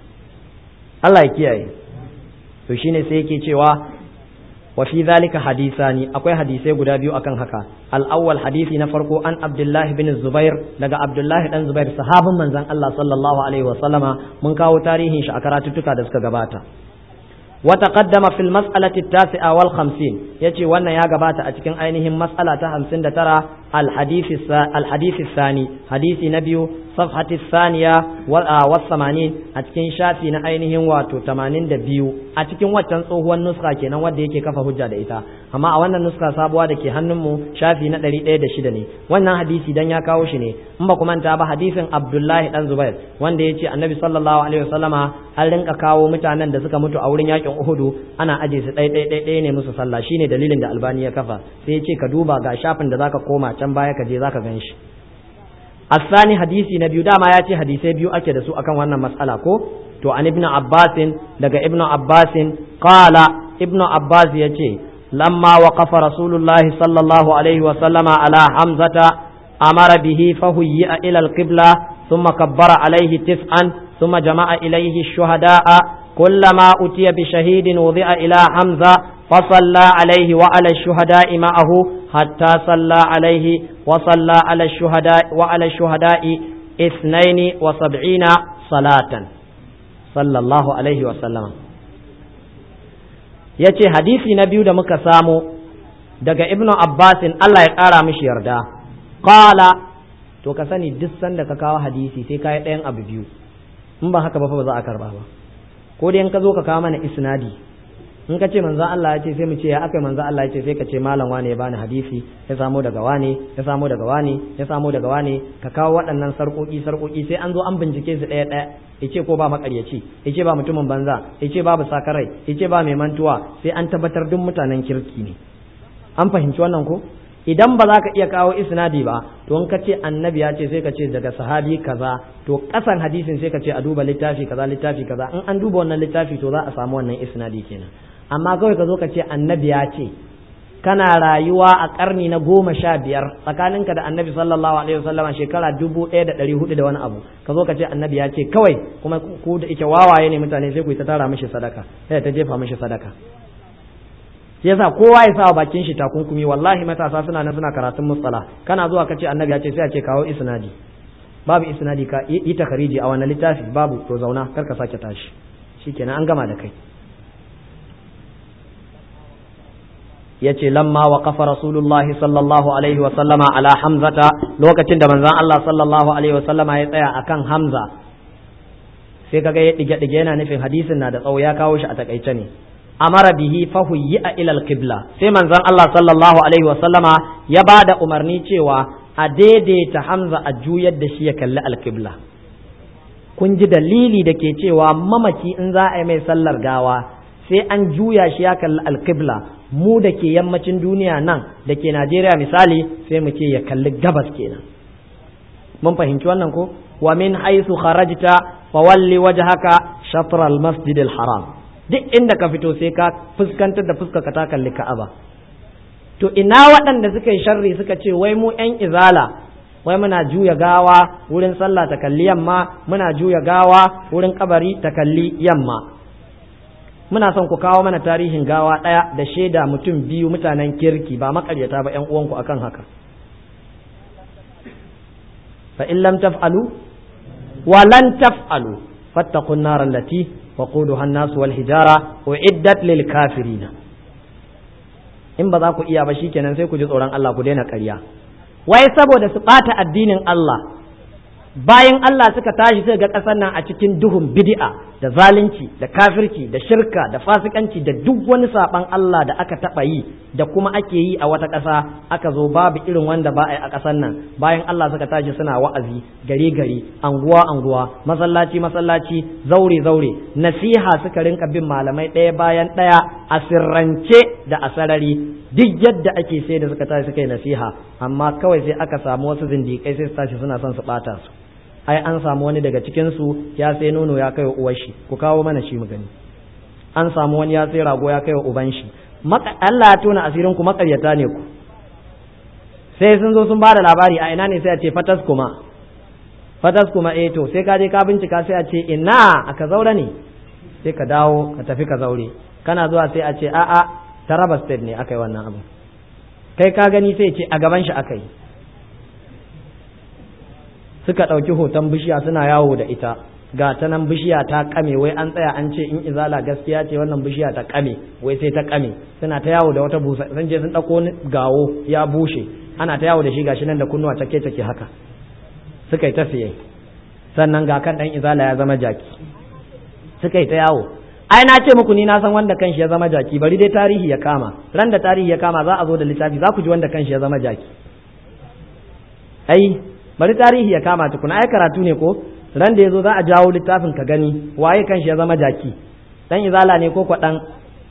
Allah ya kiyaye. To shine sai yake cewa wa fi zalika hadisani, akwai hadisai guda biyu akan haka. Al-awwal, hadisi na farko, an Abdullah bin Zubair, daga Abdullah dan Zubair, sahabin manzon Allah sallallahu alaihi wa sallama. Mun kawo tarihin shi a karatuttuka da suka gabata. وتقدم في المسألة 59 yace wannan ya gabata a cikin ainihin mas'ala ta 59 الحديث الثاني hadisi na biyu صفحة الثانية والثمانين a cikin shafi na ainihin wato 82 a cikin waccan tsohuwar nuska kenan wanda yake kafa hujja da ita. Amma a wannan nuska sabuwa da ke hannunmu shafi na 106 ne. Wannan hadisi dan ya kawo shi ne, in ba ku manta ba, hadisin Abdullahi dan Zubair wanda yace Annabi sallallahu alaihi wasallama an rinka kawo mutanen da suka mutu a wurin yakin Uhudu, ana aje su ɗaya ne musu sallah. Shine dalilin da Albani ya kafa. Sai yace ka duba ga shafin da zaka koma can baya ka je zaka gan shi. الثاني hadisi na biyu, dama ya ce hadisai biyu ake da su akan wannan mas'ala ko? To an ibnu Abbasin, daga ibnu Abbasin qala, ibnu Abbas yace lamma waqafa Rasulullah sallallahu alaihi wa sallama ala Hamzata amara bihi fa huyya ila al-qibla thumma kabbara alaihi tis'an ثم جمع إليه الشهداء كلما أتي بشهيد وضع إلى حمزة فصلى عليه وعلى الشهداء معه حتى صلى عليه وصلى على الشهداء 72 صلاة صلى الله عليه وسلم. yace hadisi na biyu da muka samu daga Ibnu Abbasin Allah ya ƙara mishi yarda qala to ka sani duk sanda ka kawo hadisi sai ka yi ɗayan abu biyu in ba haka ba fa ba za a karba ba ko dai in ka zo ka kawo mana isnadi in ka ce manzo Allah ya ce sai mu ce ya akai manzo Allah ya ce sai ka ce malam wane ya bani hadisi ya samo daga wane ya samo daga wane ya samo daga wane ka kawo waɗannan sarƙoƙi sai an zo an bincike su ɗaya ɗaya yace ko ba makaryaci yace ba mutumin banza yace babu sakarai yace ba mai mantuwa sai an tabbatar duk mutanen kirki ne. An fahimci wannan ko idan ba za ka iya kawo isnadi ba to in ka ce annabi ya ce sai ka ce daga sahabi kaza to kasan hadisin sai ka ce a duba littafi kaza in an duba wannan littafi to za a samu wannan isnadi kenan. Amma kawai ka zo ka ce annabi ya ce kana rayuwa a karni na 15 tsakaninka da annabi sallallahu alaihi wasallam shekara 1400 da wani abu ka zo ka ce annabi ya ce kawai kuma ku da ike wawaye ne mutane sai ku ta tara mishi sadaka sai ta jefa mishi sadaka. Yasa kowa ya sa bakin shi takunkumi wallahi matasa suna nan suna karatun mustala kana zuwa ka ce annabi ya ce sai a ce kawo isnadi babu isnadi ka yi takhariji a wannan littafi babu to zauna kar ka sake tashi shikenan an gama da kai. yace lamma waqafa rasulullahi sallallahu alaihi wa sallama ala hamzata lokacin da manzon Allah sallallahu alaihi wa sallama ya tsaya akan hamza sai kaga ya dige yana nufin hadisin na da tsawo ya kawo shi a takaice ne amara bihi fa huyya ila alqibla sai manzon Allah sallallahu alaihi wa sallama ya bada umarni cewa a daidaita hamza a juyar da shi ya kalli alqibla. Kun ji dalili da ke cewa mamaci in za a yi mai sallar gawa sai an juya shi ya kalli alqibla. Mu da ke yammacin duniya nan da ke Najeriya misali sai mu ce ya kalli gabas kenan. Mun fahimci wannan ko wa min haythu kharajta fa walli wajhaka shatr al masjid al haram. Duk inda ka fito sai ka fuskantar da fuskarka ta kalli Ka'aba. To ina waɗanda suka yi sharri suka ce wai mu ƴan izala wai muna juya gawa wurin sallah ta kalli yamma muna juya gawa wurin kabari ta kalli yamma. Muna son ku kawo mana tarihin gawa ɗaya da shaida mutum biyu mutanen kirki ba makaryata ba ƴan uwanku akan haka. Fa in lam taf'alu wa lan taf'alu fattaqun nar allati waquduha an-nas wal hijara uiddat lil kafirin. In ba za ku iya ba shikenan sai ku ji tsoron Allah ku daina ƙarya. Wai saboda su ɓata addinin Allah bayan Allah suka tashi suka ga ƙasar nan a cikin duhun bid'a da zalunci da kafirci da shirka da fasikanci da duk wani saban Allah da aka taɓa yi da kuma ake yi a wata ƙasa aka zo babu irin wanda ba a yi a ƙasar nan bayan Allah suka tashi suna wa'azi gari gari anguwa anguwa masallaci masallaci zaure zaure nasiha suka rinka bin malamai ɗaya bayan ɗaya a sirrance da a sarari duk yadda ake sai da suka tashi suka yi nasiha amma kawai sai aka samu wasu zindiƙai sai su tashi suna son su ɓata su. Ai an samu wani daga cikinsu ya sai nono ya kai wa uwar shi ku kawo mana shi mu gani. An samu wani ya sai rago ya kai wa uban shi. Allah ya tona asirin ku makaryata ne ku. Sai sun zo sun bada labari a ina ne sai a ce fatas kuma to sai ka je ka bincika sai a ce ina aka zaure ne sai ka dawo ka tafi ka zaure kana zuwa sai a ce a'a Taraba state ne aka yi wannan abu kai ka gani sai ce a gaban shi aka yi. Suka ɗauki hoton bishiya suna yawo da ita ga ta nan bishiya ta kame wai an tsaya an ce in izala gaskiya ce wannan bishiya ta kame wai sai ta kame suna ta yawo da wata busa sun je sun ɗauko gawo ya bushe ana ta yawo da shi gashi nan da kunnuwa take haka suka yi tafiye sannan ga kan ɗan izala ya zama jaki suka yi ta yawo. Ai na ce muku ni na san wanda kanshi ya zama jaki bari dai tarihi ya kama ran da tarihi ya kama za a zo da littafi za ku ji wanda kanshi ya zama jaki. Ai bari tarihi ya kama tukuna ai karatu ne ko ran da yazo za a jawo littafin ka gani waye kanshi ya zama jaki dan izala ne ko kwadan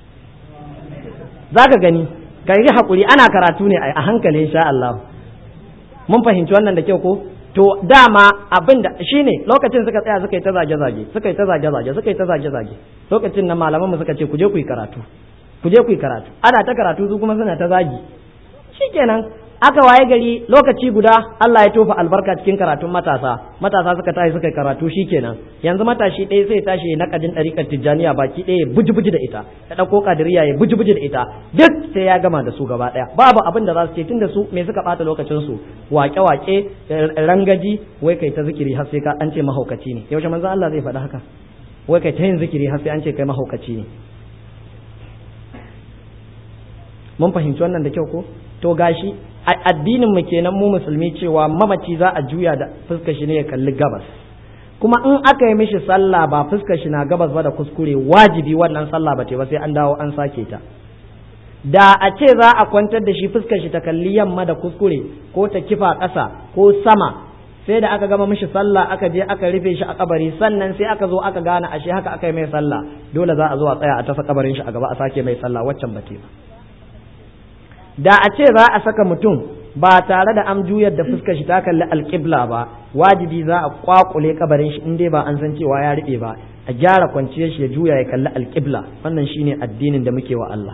zaka gani kai yi hakuri ana karatu ne a hankali insha Allah. Mun fahimci wannan da kyau ko to dama abinda shine lokacin suka tsaya suka yi ta zage-zage lokacin nan malaman mu suka ce ku je ku yi karatu ana ta karatu su kuma suna ta zagi shikenan aka waye gari lokaci guda Allah ya tofa albarka cikin karatun matasa suka tashi suka karatu shikenan yanzu matashi ɗaya sai tashi na kadin ɗariƙar tijjaniya baki ɗaya buji-buji da ita ya ɗauko kadiriya ya buji-buji da ita duk sai ya gama da su gaba ɗaya babu abin da za su ce tunda su me suka ɓata lokacin su wake-wake rangaji wai kai ta zikiri har sai ka an ce mahaukaci ne yaushe manzo Allah zai faɗi haka wai kai ta yin zikiri har sai an ce kai mahaukaci ne mun fahimci wannan da kyau ko to gashi addinin mu kenan mu musulmi cewa mamaci za a juya da fuskar shi ne ya kalli gabas kuma in aka yi mishi sallah ba fuskar shi na gabas ba da kuskure wajibi wannan sallah ba ce ba sai an dawo an sake ta da a ce za a kwantar da shi fuskar shi ta kalli yamma da kuskure ko ta kifa ƙasa ko sama sai da aka gama mishi sallah aka je aka rufe shi a kabari sannan sai aka zo aka gane ashe haka aka yi mai sallah dole za a zo a tsaya a tasa kabarin shi a gaba a sake mai sallah waccan ba ba da a ce za a saka mutum ba tare da an juyar da fuskar shi ta kalli alƙibla ba wajibi za a kwakule kabarin shi in dai ba an san cewa ya riɓe ba a gyara kwanciyar shi ya juya ya kalli alƙibla wannan shine addinin da muke wa Allah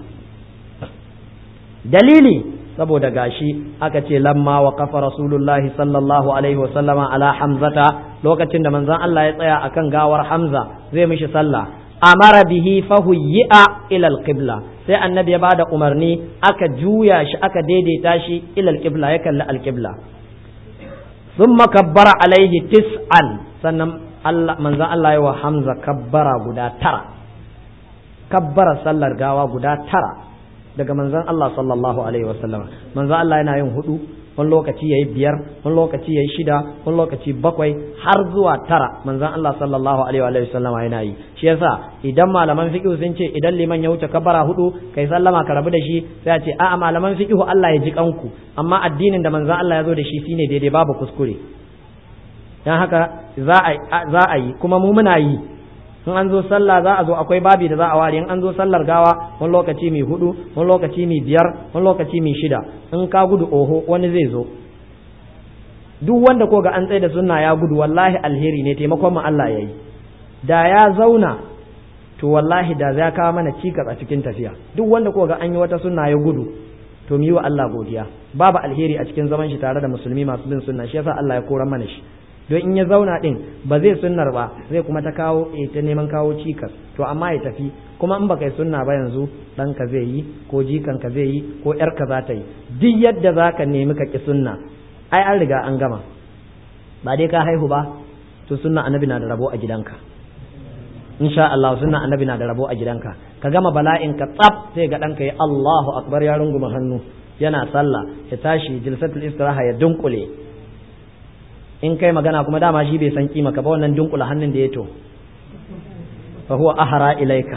dalili saboda gashi aka ce lamma wa kafa rasulullahi sallallahu alaihi wa sallama ala hamzata lokacin da manzon Allah ya tsaya akan gawar Hamza zai mishi sallah amara bihi fahuyya ila alqibla sai annabi ya bada umarni aka juya shi aka daidaita shi ila alqibla ya kalli alqibla thumma kabbara alaihi tis'an sannan Allah manzon Allah ya wa Hamza kabbara guda 9 kabbara sallar gawa guda 9 daga manzon Allah sallallahu alaihi wasallam manzon Allah yana yin 4 wani lokaci yayi 5 wani lokaci yayi 6 wani lokaci 7 har zuwa 9 manzon Allah sallallahu alaihi wasallam yana yi shi yasa idan malaman fiqh sun ce idan liman ya wuce kabbara 4 kai sallama ka rabu da shi sai a ce a'a malaman fiqh Allah ya ji kanku amma addinin da manzon Allah ya zo da shi shine daidai babu kuskure dan haka za a yi kuma mu muna yi in an zo sallah za a zo akwai babi da za a ware in an zo sallar gawa wani lokaci mai 4 wani lokaci mai 5 wani lokaci mai 6 in ka gudu oho wani zai zo duk wanda ko ga an tsaye da sunna ya gudu wallahi alheri ne taimakon mu Allah yayi da ya zauna to wallahi da za kawo mana cikas a cikin tafiya duk wanda ko ga an yi wata sunna ya gudu to mu yi wa Allah godiya babu alheri a cikin zaman shi tare da musulmi masu bin sunna shi yasa Allah ya koran mana shi don in ya zauna din ba zai sunnar ba zai kuma ta kawo ta neman kawo cikas to amma ya tafi kuma in baka yi sunna ba yanzu ɗanka zai yi ko jikanka zai yi ko ƴarka za ta yi duk yadda za ka nemi ka ki sunna ai an riga an gama ba dai ka haihu ba to sunna annabi na da rabo a gidanka insha Allah sunna annabi na da rabo a gidanka ka gama bala'in ka tsaf sai ga ɗanka ya Allahu akbar ya runguma hannu yana sallah ya tashi jilsatul istiraha ya dunkule in kai magana kuma dama shi bai san kima ka ba wannan dunkula hannun da ya to fa huwa ahra ilaika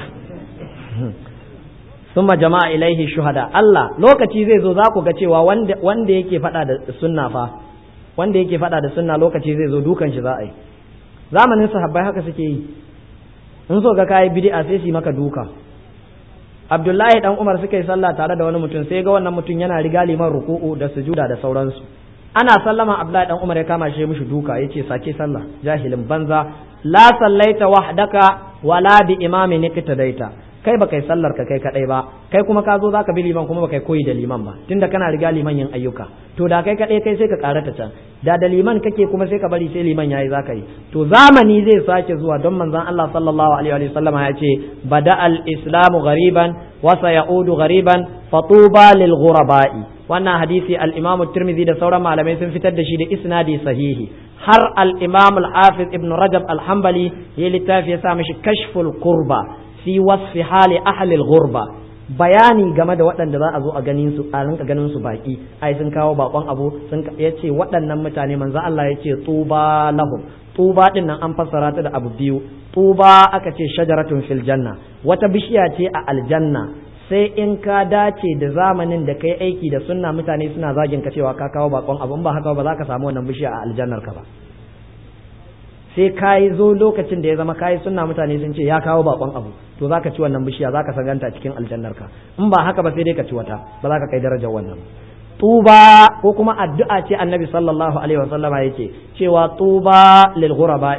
thumma jama'a ilaihi shuhada Allah lokaci zai zo za ku ga cewa wanda yake fada da sunna fa wanda yake fada da sunna lokaci zai zo dukan shi za a yi zamanin sahabbai haka suke yi in so ga kai bid'a sai su maka duka Abdullahi dan Umar suka yi sallah tare da wani mutum sai ga wannan mutum yana riga liman ruku'u da sujuda da sauransu ana sallama Abdullahi dan Umar ya kama shi mishi duka yace sake sallah jahilin banza la sallaita wahdaka wala bi imamin iqtadaita kai baka yi sallar ka kai kadai ba kai kuma ka zo zaka bi liman kuma baka koyi da liman ba tunda kana riga liman yin ayyuka to da kai kadai kai sai ka karata can da liman kake kuma sai ka bari sai liman yayi zaka yi to zamani zai sake zuwa don manzon Allah sallallahu alaihi wa sallama ya ce bada al-islamu ghariban wa sayaudu ghariban fatuba lil ghuraba'i wannan hadisi al-Imam Tirmidhi da sauran malamai sun fitar da shi da isnadi sahihi har al-Imam al-Hafiz Ibn Rajab al-Hanbali ya littafi ya sa mishi Kashful Qurba fi wasfi hali ahli al-ghurba bayani game da waɗanda za a zo a ganin su a rinka ganin su baki ai sun kawo bakon abu sun yace waɗannan mutane manzo Allah yace tuba lahum tuba din nan an fassara ta da abu biyu tuba aka ce shajaratun fil janna wata bishiya ce a aljanna sai in ka dace da zamanin da kai aiki da sunna mutane suna zagin ka cewa ka kawo bakon abu ba haka ba za ka samu wannan bishiya a aljannar ka ba sai kai zo lokacin da ya zama kai sunna mutane sun ce ya kawo bakon abu to za ka ci wannan bishiya za ka saganta cikin aljannar ka in ba haka ba sai dai ka ci wata ba za ka kai darajar wannan tuba ko kuma addu'a ce annabi sallallahu alaihi wasallama yake cewa tuba lil ghuraba'i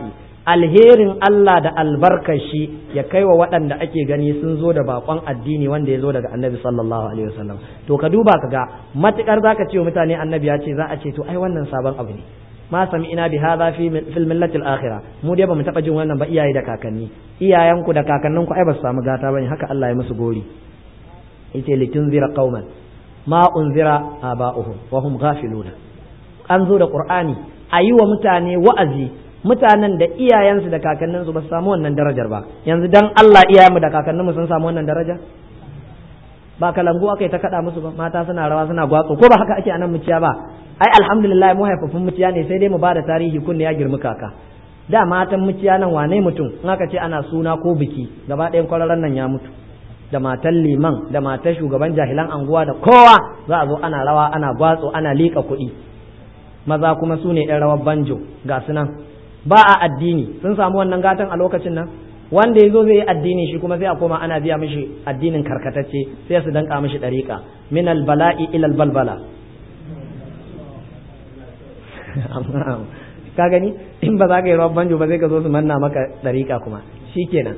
alherin Allah da albarkar shi ya kai wa waɗanda ake gani sun zo da bakon addini wanda ya zo daga annabi sallallahu alaihi wasallam. To ka duba ka ga matukar zaka ce wa mutane annabi ya ce, za a ce to ai wannan sabon abu ne, ma sami'ina bi hadha fil millati al-akhirah, mu dai bamu taba jin wannan ba iyaye da kakanni, iyayenku da kakanninku ai ba su samu gata bane, haka Allah ya musu gori. Yace litunzira qauman ma unzira aba'uhum wa hum ghafiluna. An zo da Qur'ani ayi wa mutane wa'azi, mutanen da iyayensu da kakanninsu ba su samu wannan darajar ba. Yanzu dan Allah iyayenmu da kakanninmu sun samu wannan daraja? Ba kalangu aka yi ta kada musu ba, mata suna rawa suna gwatso, ko ba haka ake anan muciya ba? Ai alhamdulillah mu haifafun muciya ne, sai dai mu bada tarihi kunne ya girmi kaka. Da matan muciya nan wane mutum in aka ce ana suna ko biki gaba ɗayan kwararren nan ya mutu, da matan liman da matan shugaban jahilan anguwa da kowa za a zo ana rawa ana gwatso ana liƙa kuɗi. Maza kuma su ne ɗan rawar banjo ga su nan. Ba a addini, sun samu wannan gatan a lokacin nan. Wanda ya zo zai yi addini shi kuma sai a koma ana biya mishi addinin karkatacce, sai su danka mishi ɗariƙa, min albala'i ilal balbala. Ka gani in ba za ka yi rawar banjo ba zai ka zo su manna maka ɗariƙa kuma shikenan.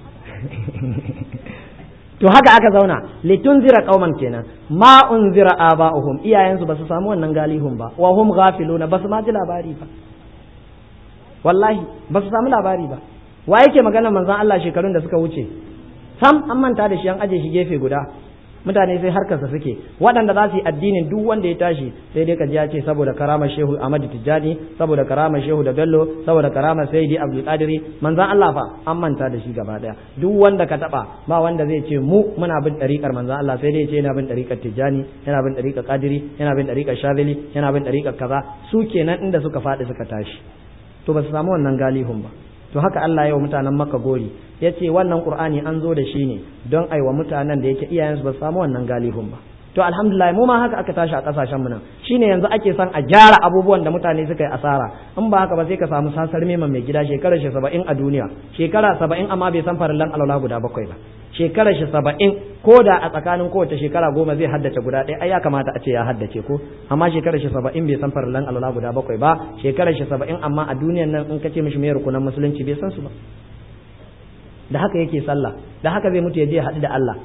To haka aka zauna, litunzira qauman kenan ma unzira aba'uhum, iyayensu ba su samu wannan galihun ba, wa hum ghafiluna, ba su ma ji labari ba, wallahi ba su samu labari ba. Wa yake magana manzon Allah shekarun da suka wuce? Sam an manta da shi, an aje shi gefe guda, mutane sai harkarsa suke. Waɗanda za su yi addinin duk wanda ya tashi sai dai ka ji ya ce saboda karamar Shehu Ahmad Tijjani, saboda karamar Shehu da Bello, saboda karamar Sayyidi Abdul Qadiri. Manzon Allah fa an manta da shi gaba daya. Duk wanda ka taba ba wanda zai ce mu muna bin ɗariƙar manzon Allah, sai dai ya ce yana bin ɗariƙar Tijjani, yana bin ɗariƙar Qadiri, yana bin ɗariƙar Shazili, yana bin ɗariƙar kaza. Su kenan inda suka faɗi suka tashi. To ba su samu wannan galihun ba. To haka Allah ya wa mutanen Makka gori, ya ce wannan Qur'ani an zo da shi ne don aiwa mutanen da yake iyayensu ba su samu wannan galihun ba. To alhamdulillah mu ma haka aka tashi a kasashen mu nan, shine yanzu ake son a gyara abubuwan da mutane suka yi asara. In ba haka ba sai ka samu sasar meman mai gida shekarar shi 70 a duniya, shekara 70 amma bai san farillan alwala guda 7 ba, shekarar shi 70 ko da a tsakanin kowace shekara 10 zai haddace guda ɗaya, ai ya kamata a ce ya haddace ko, amma shekarar shi 70 bai san farillan alwala guda 7 ba, shekarar shi 70 amma a duniyan nan in ka ce mishi me rukunan musulunci bai san su ba. Da haka yake sallah, da haka zai mutu ya je haɗu da Allah,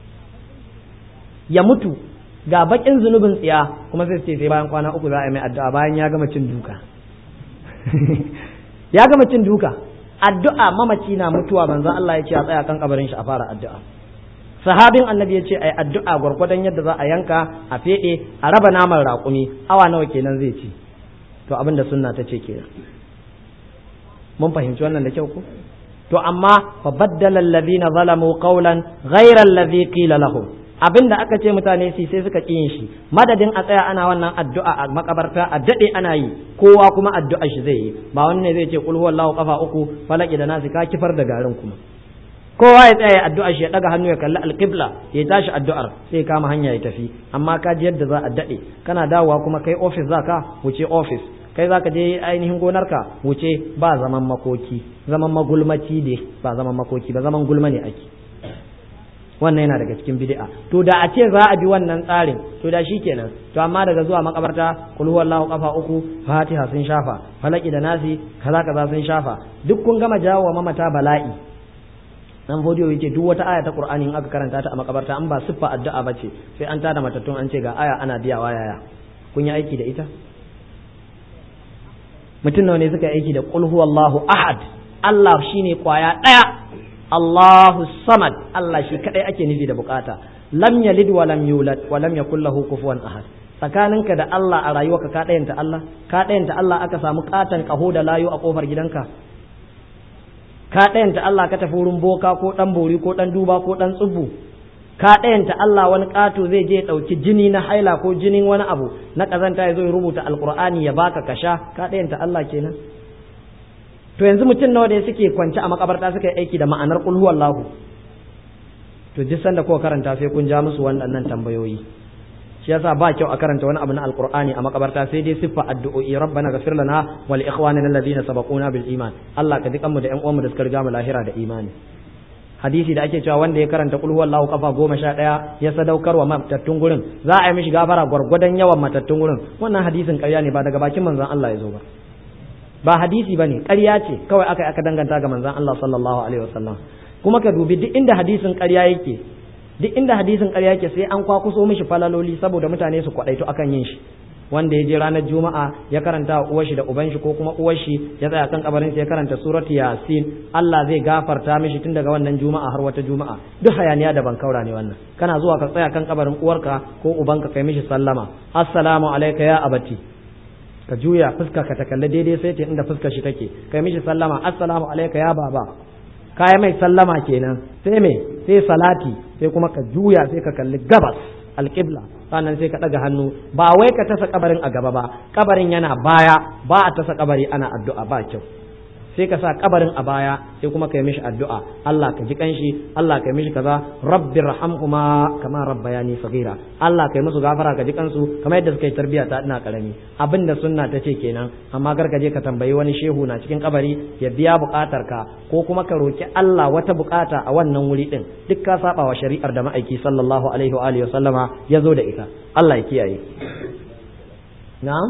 ya mutu ga bakin zunubin tsiya, kuma sai ce sai bayan kwana 3 za a yi mai addu'a bayan ya gama cin duka. Ya gama cin duka, addu'a mamaci na mutuwa manzo Allah ya ce a tsaya kan kabarin shi a fara addu'a. Sahabin annabi ya ce ai addu'a gwargwadon yadda za a yanka, a fede, a raba naman raƙumi, awa nawa kenan zai ci. To abin da sunna ta ce kenan. Mun fahimci wannan da kyau ko? To amma fa baddala alladhina zalamu qawlan ghayra alladhi qila lahum, abinda aka ce mutane sai suka kiyin shi, madadin a tsaya ana wannan addu'a a makabarta a dade ana yi, kowa kuma addu'a shi zai yi, ba wani ne zai ce kul huwallahu kafa 3 falaki da nasi ka kifar da garin kuma. Kowa ya tsaya addu'a shi ya daga hannu ya kalli alqibla ya tashi addu'ar sai kama hanya ya tafi, amma ka ji yadda za a dade, kana dawowa kuma kai office zaka wuce office, kai zaka je ainihin gonarka wuce, ba zaman makoki, zaman magulmaci ne, ba zaman makoki ba, zaman gulma ne ake. Wannan yana daga cikin bid'a. To da a ce za a bi wannan tsarin to da shikenan. To amma daga zuwa makabarta kul huwallahu kafa 3 Fatiha sun shafa, falaki da nasi kaza sun shafa, duk kun gama jawo wa mamata bala'i. Dan fodiyo yake duk wata aya ta Qur'ani in aka karanta ta a makabarta an ba siffa addu'a bace, sai an tada matattun an ce ga aya ana biyawa yaya. Kun yi aiki da ita? Mutum nawa ne suka yi aiki da qul huwallahu ahad, Allah shine kwaya daya, Allahu samad, Allah shi kadai ake nufi da bukata, lam yalid wa lam yulad wa lam yakul lahu kufuwan ahad. Tsakaninka da Allah a rayuwarka ka dayanta Allah aka samu katan kaho da layo a kofar gidanka, ka dayanta Allah ka tafi wurin boka ko dan bori ko dan duba ko dan tsubbu, ka dayanta Allah wani kato zai je ya dauki jini na haila ko jinin wani abu na kazanta ya zo ya rubuta alqur'ani ya baka kasha, ka dayanta Allah kenan. To yanzu mutum nawa da suke kwance a makabarta suka yi aiki da ma'anar qul huwallahu? To duk sanda ko karanta sai kun ja musu wannan tambayoyi. Shi yasa ba kyau a karanta wani abu na alqur'ani a makabarta, sai dai siffa addu'o'i, rabbana ghfir lana wa li ikhwanina alladhina sabaquna bil iman, Allah ka dukan mu da ƴan uwan mu da suka riga mu lahira da imani. Hadisi da ake cewa wanda ya karanta qul huwallahu kafa 11 ya sadaukar wa matattun gurin za a yi mishi gafara gwargwadon yawan matattun gurin. Wannan hadisin ƙarya ne, ba daga bakin manzon Allah ya zo ba. ba hadisi bane ƙarya ce kawai aka danganta ga manzon Allah sallallahu alaihi wasallam. Kuma ka dubi duk inda hadisin ƙarya yake sai an kwakuso mishi falaloli saboda mutane su kwadaito akan yin shi. Wanda ya je ranar juma'a ya karanta wa uwar shi da uban shi ko kuma uwar shi ya tsaya kan kabarin sa ya karanta surati yasin, Allah zai gafarta mishi tun daga wannan juma'a har wata juma'a. Duk hayaniya da bankaura ne wannan. Kana zuwa ka tsaya kan kabarin uwarka ko ubanka kai mishi sallama, assalamu alayka ya abati, ka juya fuska ka ta kalle daidai sai ta inda fuskar shi take, kai mishi sallama, assalamu alayka ya baba, kai mai sallama kenan. Sai me? Sai salati, sai kuma ka juya sai ka kalli gabas alƙibla, sannan sai ka ɗaga hannu. Ba wai ka tasa kabarin a gaba ba, kabarin yana baya, ba a tasa kabari ana addu'a, ba kyau. Sai ka sa kabarin a baya sai kuma ka yi mishi addu'a, Allah ka ji kanshi, Allah ka yi mishi kaza, rabbi rahamhuma kama rabbayani saghira, Allah ka yi musu gafara ka ji kansu kamar yadda suka yi tarbiya ta ina karami. Abinda sunna ta ce kenan, amma kar ka je ka tambayi wani shehu na cikin kabari ya biya bukatar ka, ko kuma ka roki Allah wata bukata a wannan wuri din, duk ka saba wa shari'ar da ma'aiki sallallahu alaihi wa alihi wasallama ya zo da ita. Allah ya kiyaye. Na'am?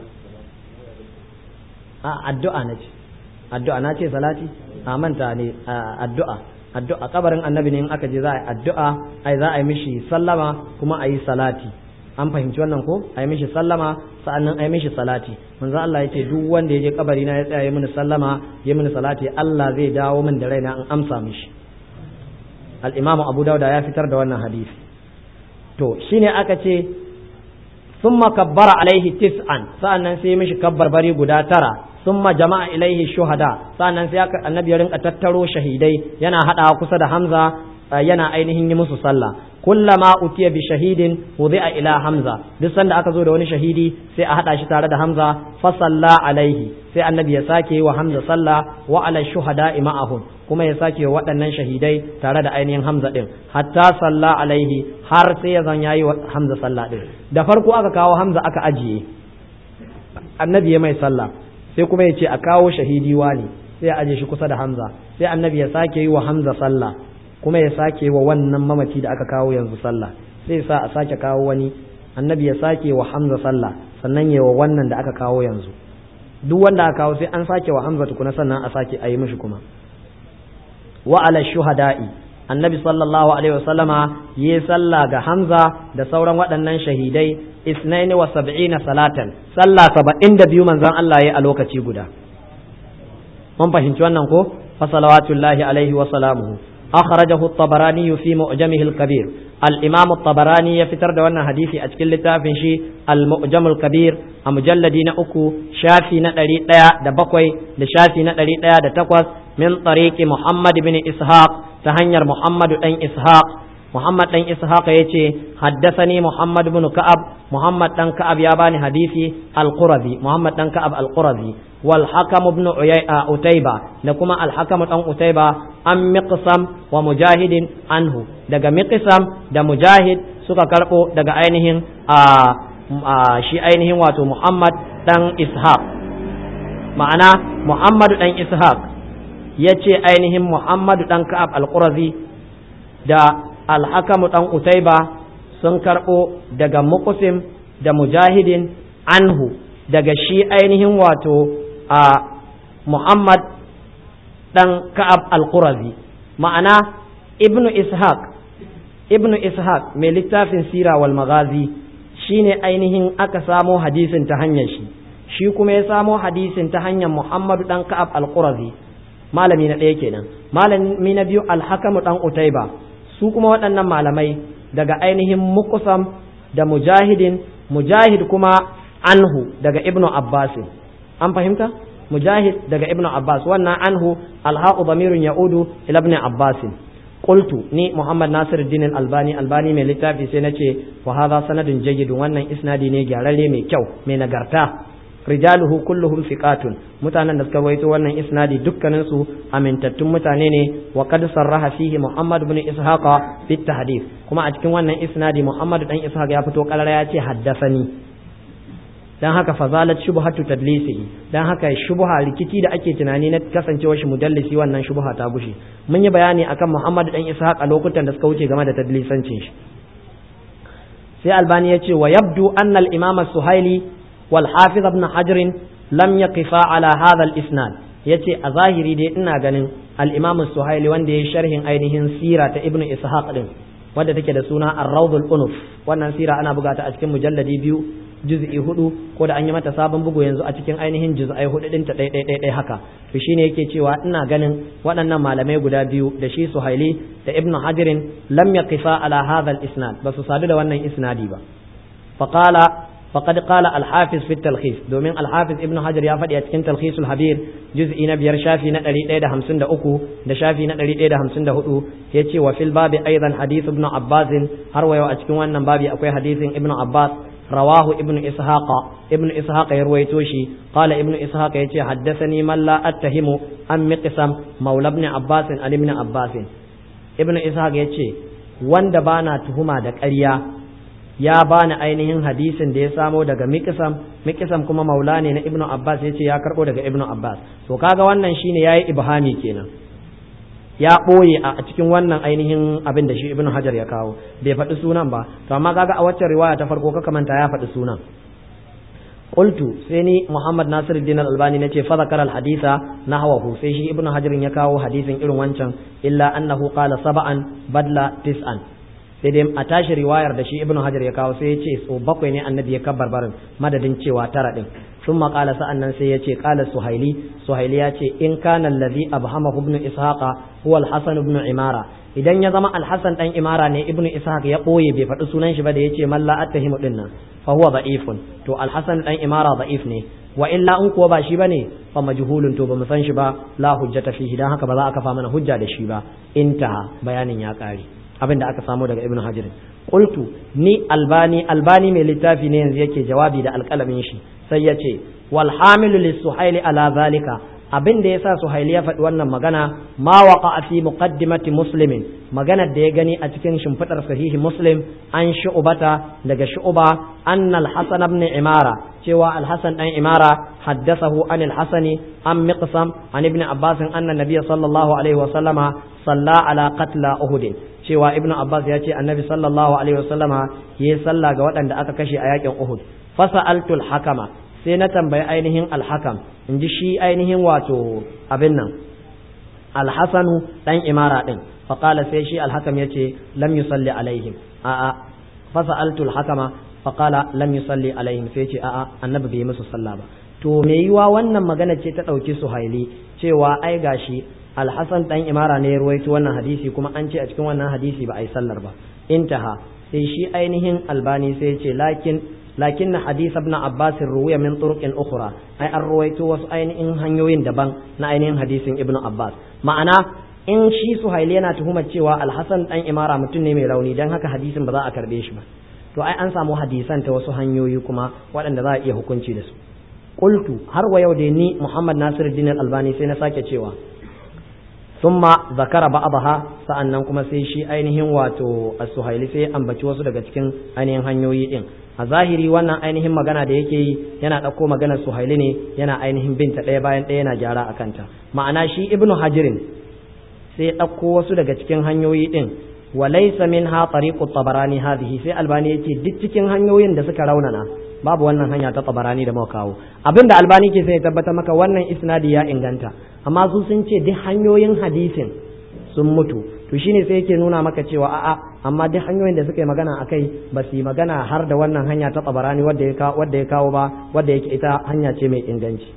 Addu'a na ce. Addu'a na ce salati a manta ne. Addu'a kabarin annabi ne in aka je za a yi addu'a, za a yi mishi sallama kuma a yi salati. An fahimci wannan ko? A yi mishi sallama sa'annan a yi mishi salati. Manzo Allah ya ce duk wanda ya je kabari na ya tsaya ya mini sallama ya mini salati, Allah zai dawo min da raina in amsa mishi. Al-Imam Abu Dawud ya fitar da wannan hadisi. To shine aka ce summa kabbara alaihi tis'an, sa'annan sai mishi kabbarbari guda 9. Summa jama'a ilaihi shuhada, sannan sai annabi ya rinka tattaro shahidai yana hada kusa da Hamza, yana ainihin yi musu sallah. Kullama utiya bi shahidin wudi'a ila Hamza, duk sanda aka zo da wani shahidi sai a hada shi tare da Hamza, fa salla alaihi, sai annabi ya sake wa Hamza sallah wa ala shuhada'i ma'ahum, kuma ya sake wa waɗannan shahidai tare da ainihin Hamza din, hatta salla alaihi, har sai ya zan yayi wa Hamza sallah din. Da farko aka kawo Hamza aka ajiye, annabi ya mai sallah, sai kuma ya ce a kawo shahidi wani, sai ya aje shi kusa da Hamza, sai annabi ya sake yi wa Hamza sallah, kuma ya sake wa wannan mamaci da aka kawo yanzu sallah, sai sa a sake kawo wani, annabi ya sake wa Hamza sallah, sannan ya wa wannan da aka kawo yanzu. Duk wanda aka kawo sai an sake wa Hamza tukuna sannan a sake a yi mishi kuma. Wa ala shuhada'i, annabi sallallahu alaihi wasallama yi sallah ga Hamza da sauran waɗannan shahidai 72 salatan, sallah 72 manzon Allah yayi a lokaci guda. Mun fahimci wannan ko? Fa salawatullahi alaihi wa salamuhu. Akhrajahu at-Tabarani fi Mu'jamih al-Kabir. Al-Imam at-Tabarani ya fitar da wannan hadisi a cikin littafin shi Al-Mu'jam al-Kabir a mujalladi na 3 shafi na 107 da shafi na 108 min tariqi Muhammad ibn Ishaq, ta hanyar Muhammad dan Ishaq. Muhammad dan Ishaq yace haddathani Muhammad ibn Ka'ab, Muhammad dan Ka'ab ya bani hadisi al-Qurazi, Muhammad dan Ka'ab al-Qurazi, wal Hakam ibn Utayba, da kuma al-Hakam dan Utayba an Miqsam wa Mujahidin anhu, daga Miqsam da Mujahid suka karbo daga ainihin shi ainihin wato Muhammad dan Ishaq. Ma'ana Muhammad dan Ishaq yace ainihin Muhammad dan Ka'ab al-Qurazi da al-Hakamu dan Utayba sun karɓo daga Muqsim da Mujahidin anhu, daga shi ainihin wato Muhammad dan Ka'ab al-Qurazi. Ma'ana Ibnu Ishaq mai littafin Sira wal Maghazi shine ainihin aka samo hadisin ta hanyar shi kuma ya samo hadisin ta hanyar Muhammad dan Ka'ab al-Qurazi, malami na ɗaya kenan. Malami na biyu al-Hakamu dan Utayba, su kuma waɗannan malamai daga ainihin Muqsam da Mujahid kuma anhu daga Ibnu Abbas. An fahimta? Mujahid daga Ibnu Abbas, wannan anhu alhaqu damirun ya'udu ila Ibn Abbas. Qultu ni Muhammad Nasiruddin al-Albani mai littafi sai nace wa hadha sanadun jayyid, wannan isnadi ne gyararre mai kyau mai nagarta. Rijaluhu kulluhum thiqatun, mutanen da suka waito wannan isnadi dukkanin su amintattun mutane ne. Wa qad sarraha fihi Muhammad ibn Ishaq fi tahdith, kuma a cikin wannan isnadi Muhammad dan Ishaq ya fito karara ya ce haddathani. Dan haka fazalat shubhatu tadlisihi, dan haka shubha rikici da ake tunani na kasancewar shi mudallisi, wannan shubha ta gushe. Mun yi bayani akan Muhammad dan Ishaq a lokutan da suka wuce game da tadlisancin shi. Sai Albani ya ce wa yabdu anna al-Imam as-Suhaili wal Hafiz ibn Hajar lam yaqifa ala hadha al-isnad yace a zahiri dai ina ganin al-imam as-suhaili wanda yayi sharhin ainihin sira ta ibnu ishaq din wanda take da suna ar-rawd al-unuf wannan sira ana buga ta a cikin mujalladi 2 juz'i 4 ko da an yi mata sabon bugu yanzu a cikin ainihin juz'ai 4 din ta dai haka to shine yake cewa ina ganin waɗannan malamai guda biyu da shi suhaili da ibnu hajirin lam yaqifa ala hadha al-isnad basu sadu da wannan isnadi ba فقد قال الحافظ في التلخيص دومين الحافظ ابن حجر يا فدي cikin تلخيص الحبير جزء na 5 shafi na 153 da shafi na 154 yace wa fil babi aidan hadith ibn abbas har wayo a cikin wannan babi akwai hadisin ibn abbas rawahu ibn ishaq ya ruwaito shi qala ibn ishaq yace haddathani man la attahimu an miqsam maula ibn abbas an ibn abbas ibn ishaq yace wanda bana tuhuma da ƙarya ya bani ainihin hadisin da ya samo daga miqsam kuma maula ne na ibnu abbas yace ya karbo daga ibnu abbas to kaga wannan shine yayi ibhami kenan ya boye a cikin wannan ainihin abin da shi ibnu hajar ya kawo bai faɗi sunan ba to amma kaga a wacce riwaya ta farko ka kamanta ya faɗi sunan qultu sai ni muhammad nasiruddin al-albani nace fa zakara al-haditha nahwahu sai shi ibnu hajar ya kawo hadisin irin wancan illa annahu qala sab'an badla tis'an sai dai a tashi riwayar da shi ibnu hajar ya kawo sai ya ce so 7 ne annabi ya kabbar barin madadin cewa 9 din thumma qala sa'annan sai ya ce qala suhaili ya ce in kana allazi abhamahu ibnu ishaqa huwa al-hasan ibn imara idan ya zama al-hasan dan imara ne ibnu ishaq ya boye bai faɗi sunan shi ba da yace man la attahimu dinnan fa huwa da'ifun to al-hasan dan imara da'if ne wa illa in kuwa ba shi bane fa majhulun to ba mu san shi ba la hujjata fihi dan haka ba za a kafa mana hujja da shi ba intaha bayanin ya kare abinda aka samu daga ibnu hajar qultu ni albani mai littafi ne yanzu yake jawabi da alƙalamin shi sai yace wal hamilu lis-suhaili ala zalika abinda yasa suhaili ya faɗi wannan magana ma waqa fi muqaddimati muslimin magana da ya gani a cikin shimfidar sahihi muslim an shu'bata daga shu'ba anna al-hasan ibn imara cewa al-hasan dan imara haddathahu an al-hasani an miqsam an ibn abbas anna nabiy sallallahu alaihi wa sallama salla ala qatla uhud cewa ibnu abbas ya ce annabi sallallahu alaihi wasallama yayi sallah ga waɗanda aka kashe a yakin uhud fasa'altu al-hakama sai na tambayi ainihin al-hakam inji shi ainihin wato abin nan al-hasanu dan imara din fa qala sai shi al-hakam yace lam yusalli alaihim fasa'altu al-hakama fa qala lam yusalli alaihim sai yace annabi bai musu sallah ba to me yiwa wannan magana ce ta dauki suhaili cewa ai gashi al-hasan dan imara ne ya ruwaito wannan hadisi kuma an ce a cikin wannan hadisi ba a yi sallar ba intaha sai shi ainihin albani sai ya ce lakin hadith ibn abbas ruwiya min turuqin ukhra ai an ruwaito wasu ainihin hanyoyin daban na ainihin hadisin ibn abbas ma'ana in shi suhaili yana tuhumar cewa al-hasan dan imara mutum ne mai rauni dan haka hadisin ba za a karbe shi ba to ai an samu hadisan ta wasu hanyoyi kuma waɗanda za a iya hukunci da su qultu har wa yau da ni muhammad nasiruddin albani sai na sake cewa ثم ذكر بعضها sa'annan kuma sai shi ainihin wato as-suhaili sai ambaci wasu daga cikin ainihin hanyoyi din a zahiri wannan ainihin magana da yake yi yana dauko maganar suhaili ne yana ainihin binta ɗaya bayan ɗaya yana gyara akan ta ma'ana shi ibnu hajirin sai ya dauko wasu daga cikin hanyoyi din walaysa minha tariqu tabarani hadhihi sai albani yace duk cikin hanyoyin da suka raunana babu wannan hanya ta tabarani da muka kawo abinda albani ke sai ya tabbata maka wannan isnadi ya inganta amma su sun ce duk hanyoyin hadisin sun mutu to shine sai yake nuna maka cewa a'a amma duk hanyoyin da suka yi magana akai ba su yi magana har da wannan hanya ta tabarani wadda ya kawo ba wadda yake ita hanya ce mai inganci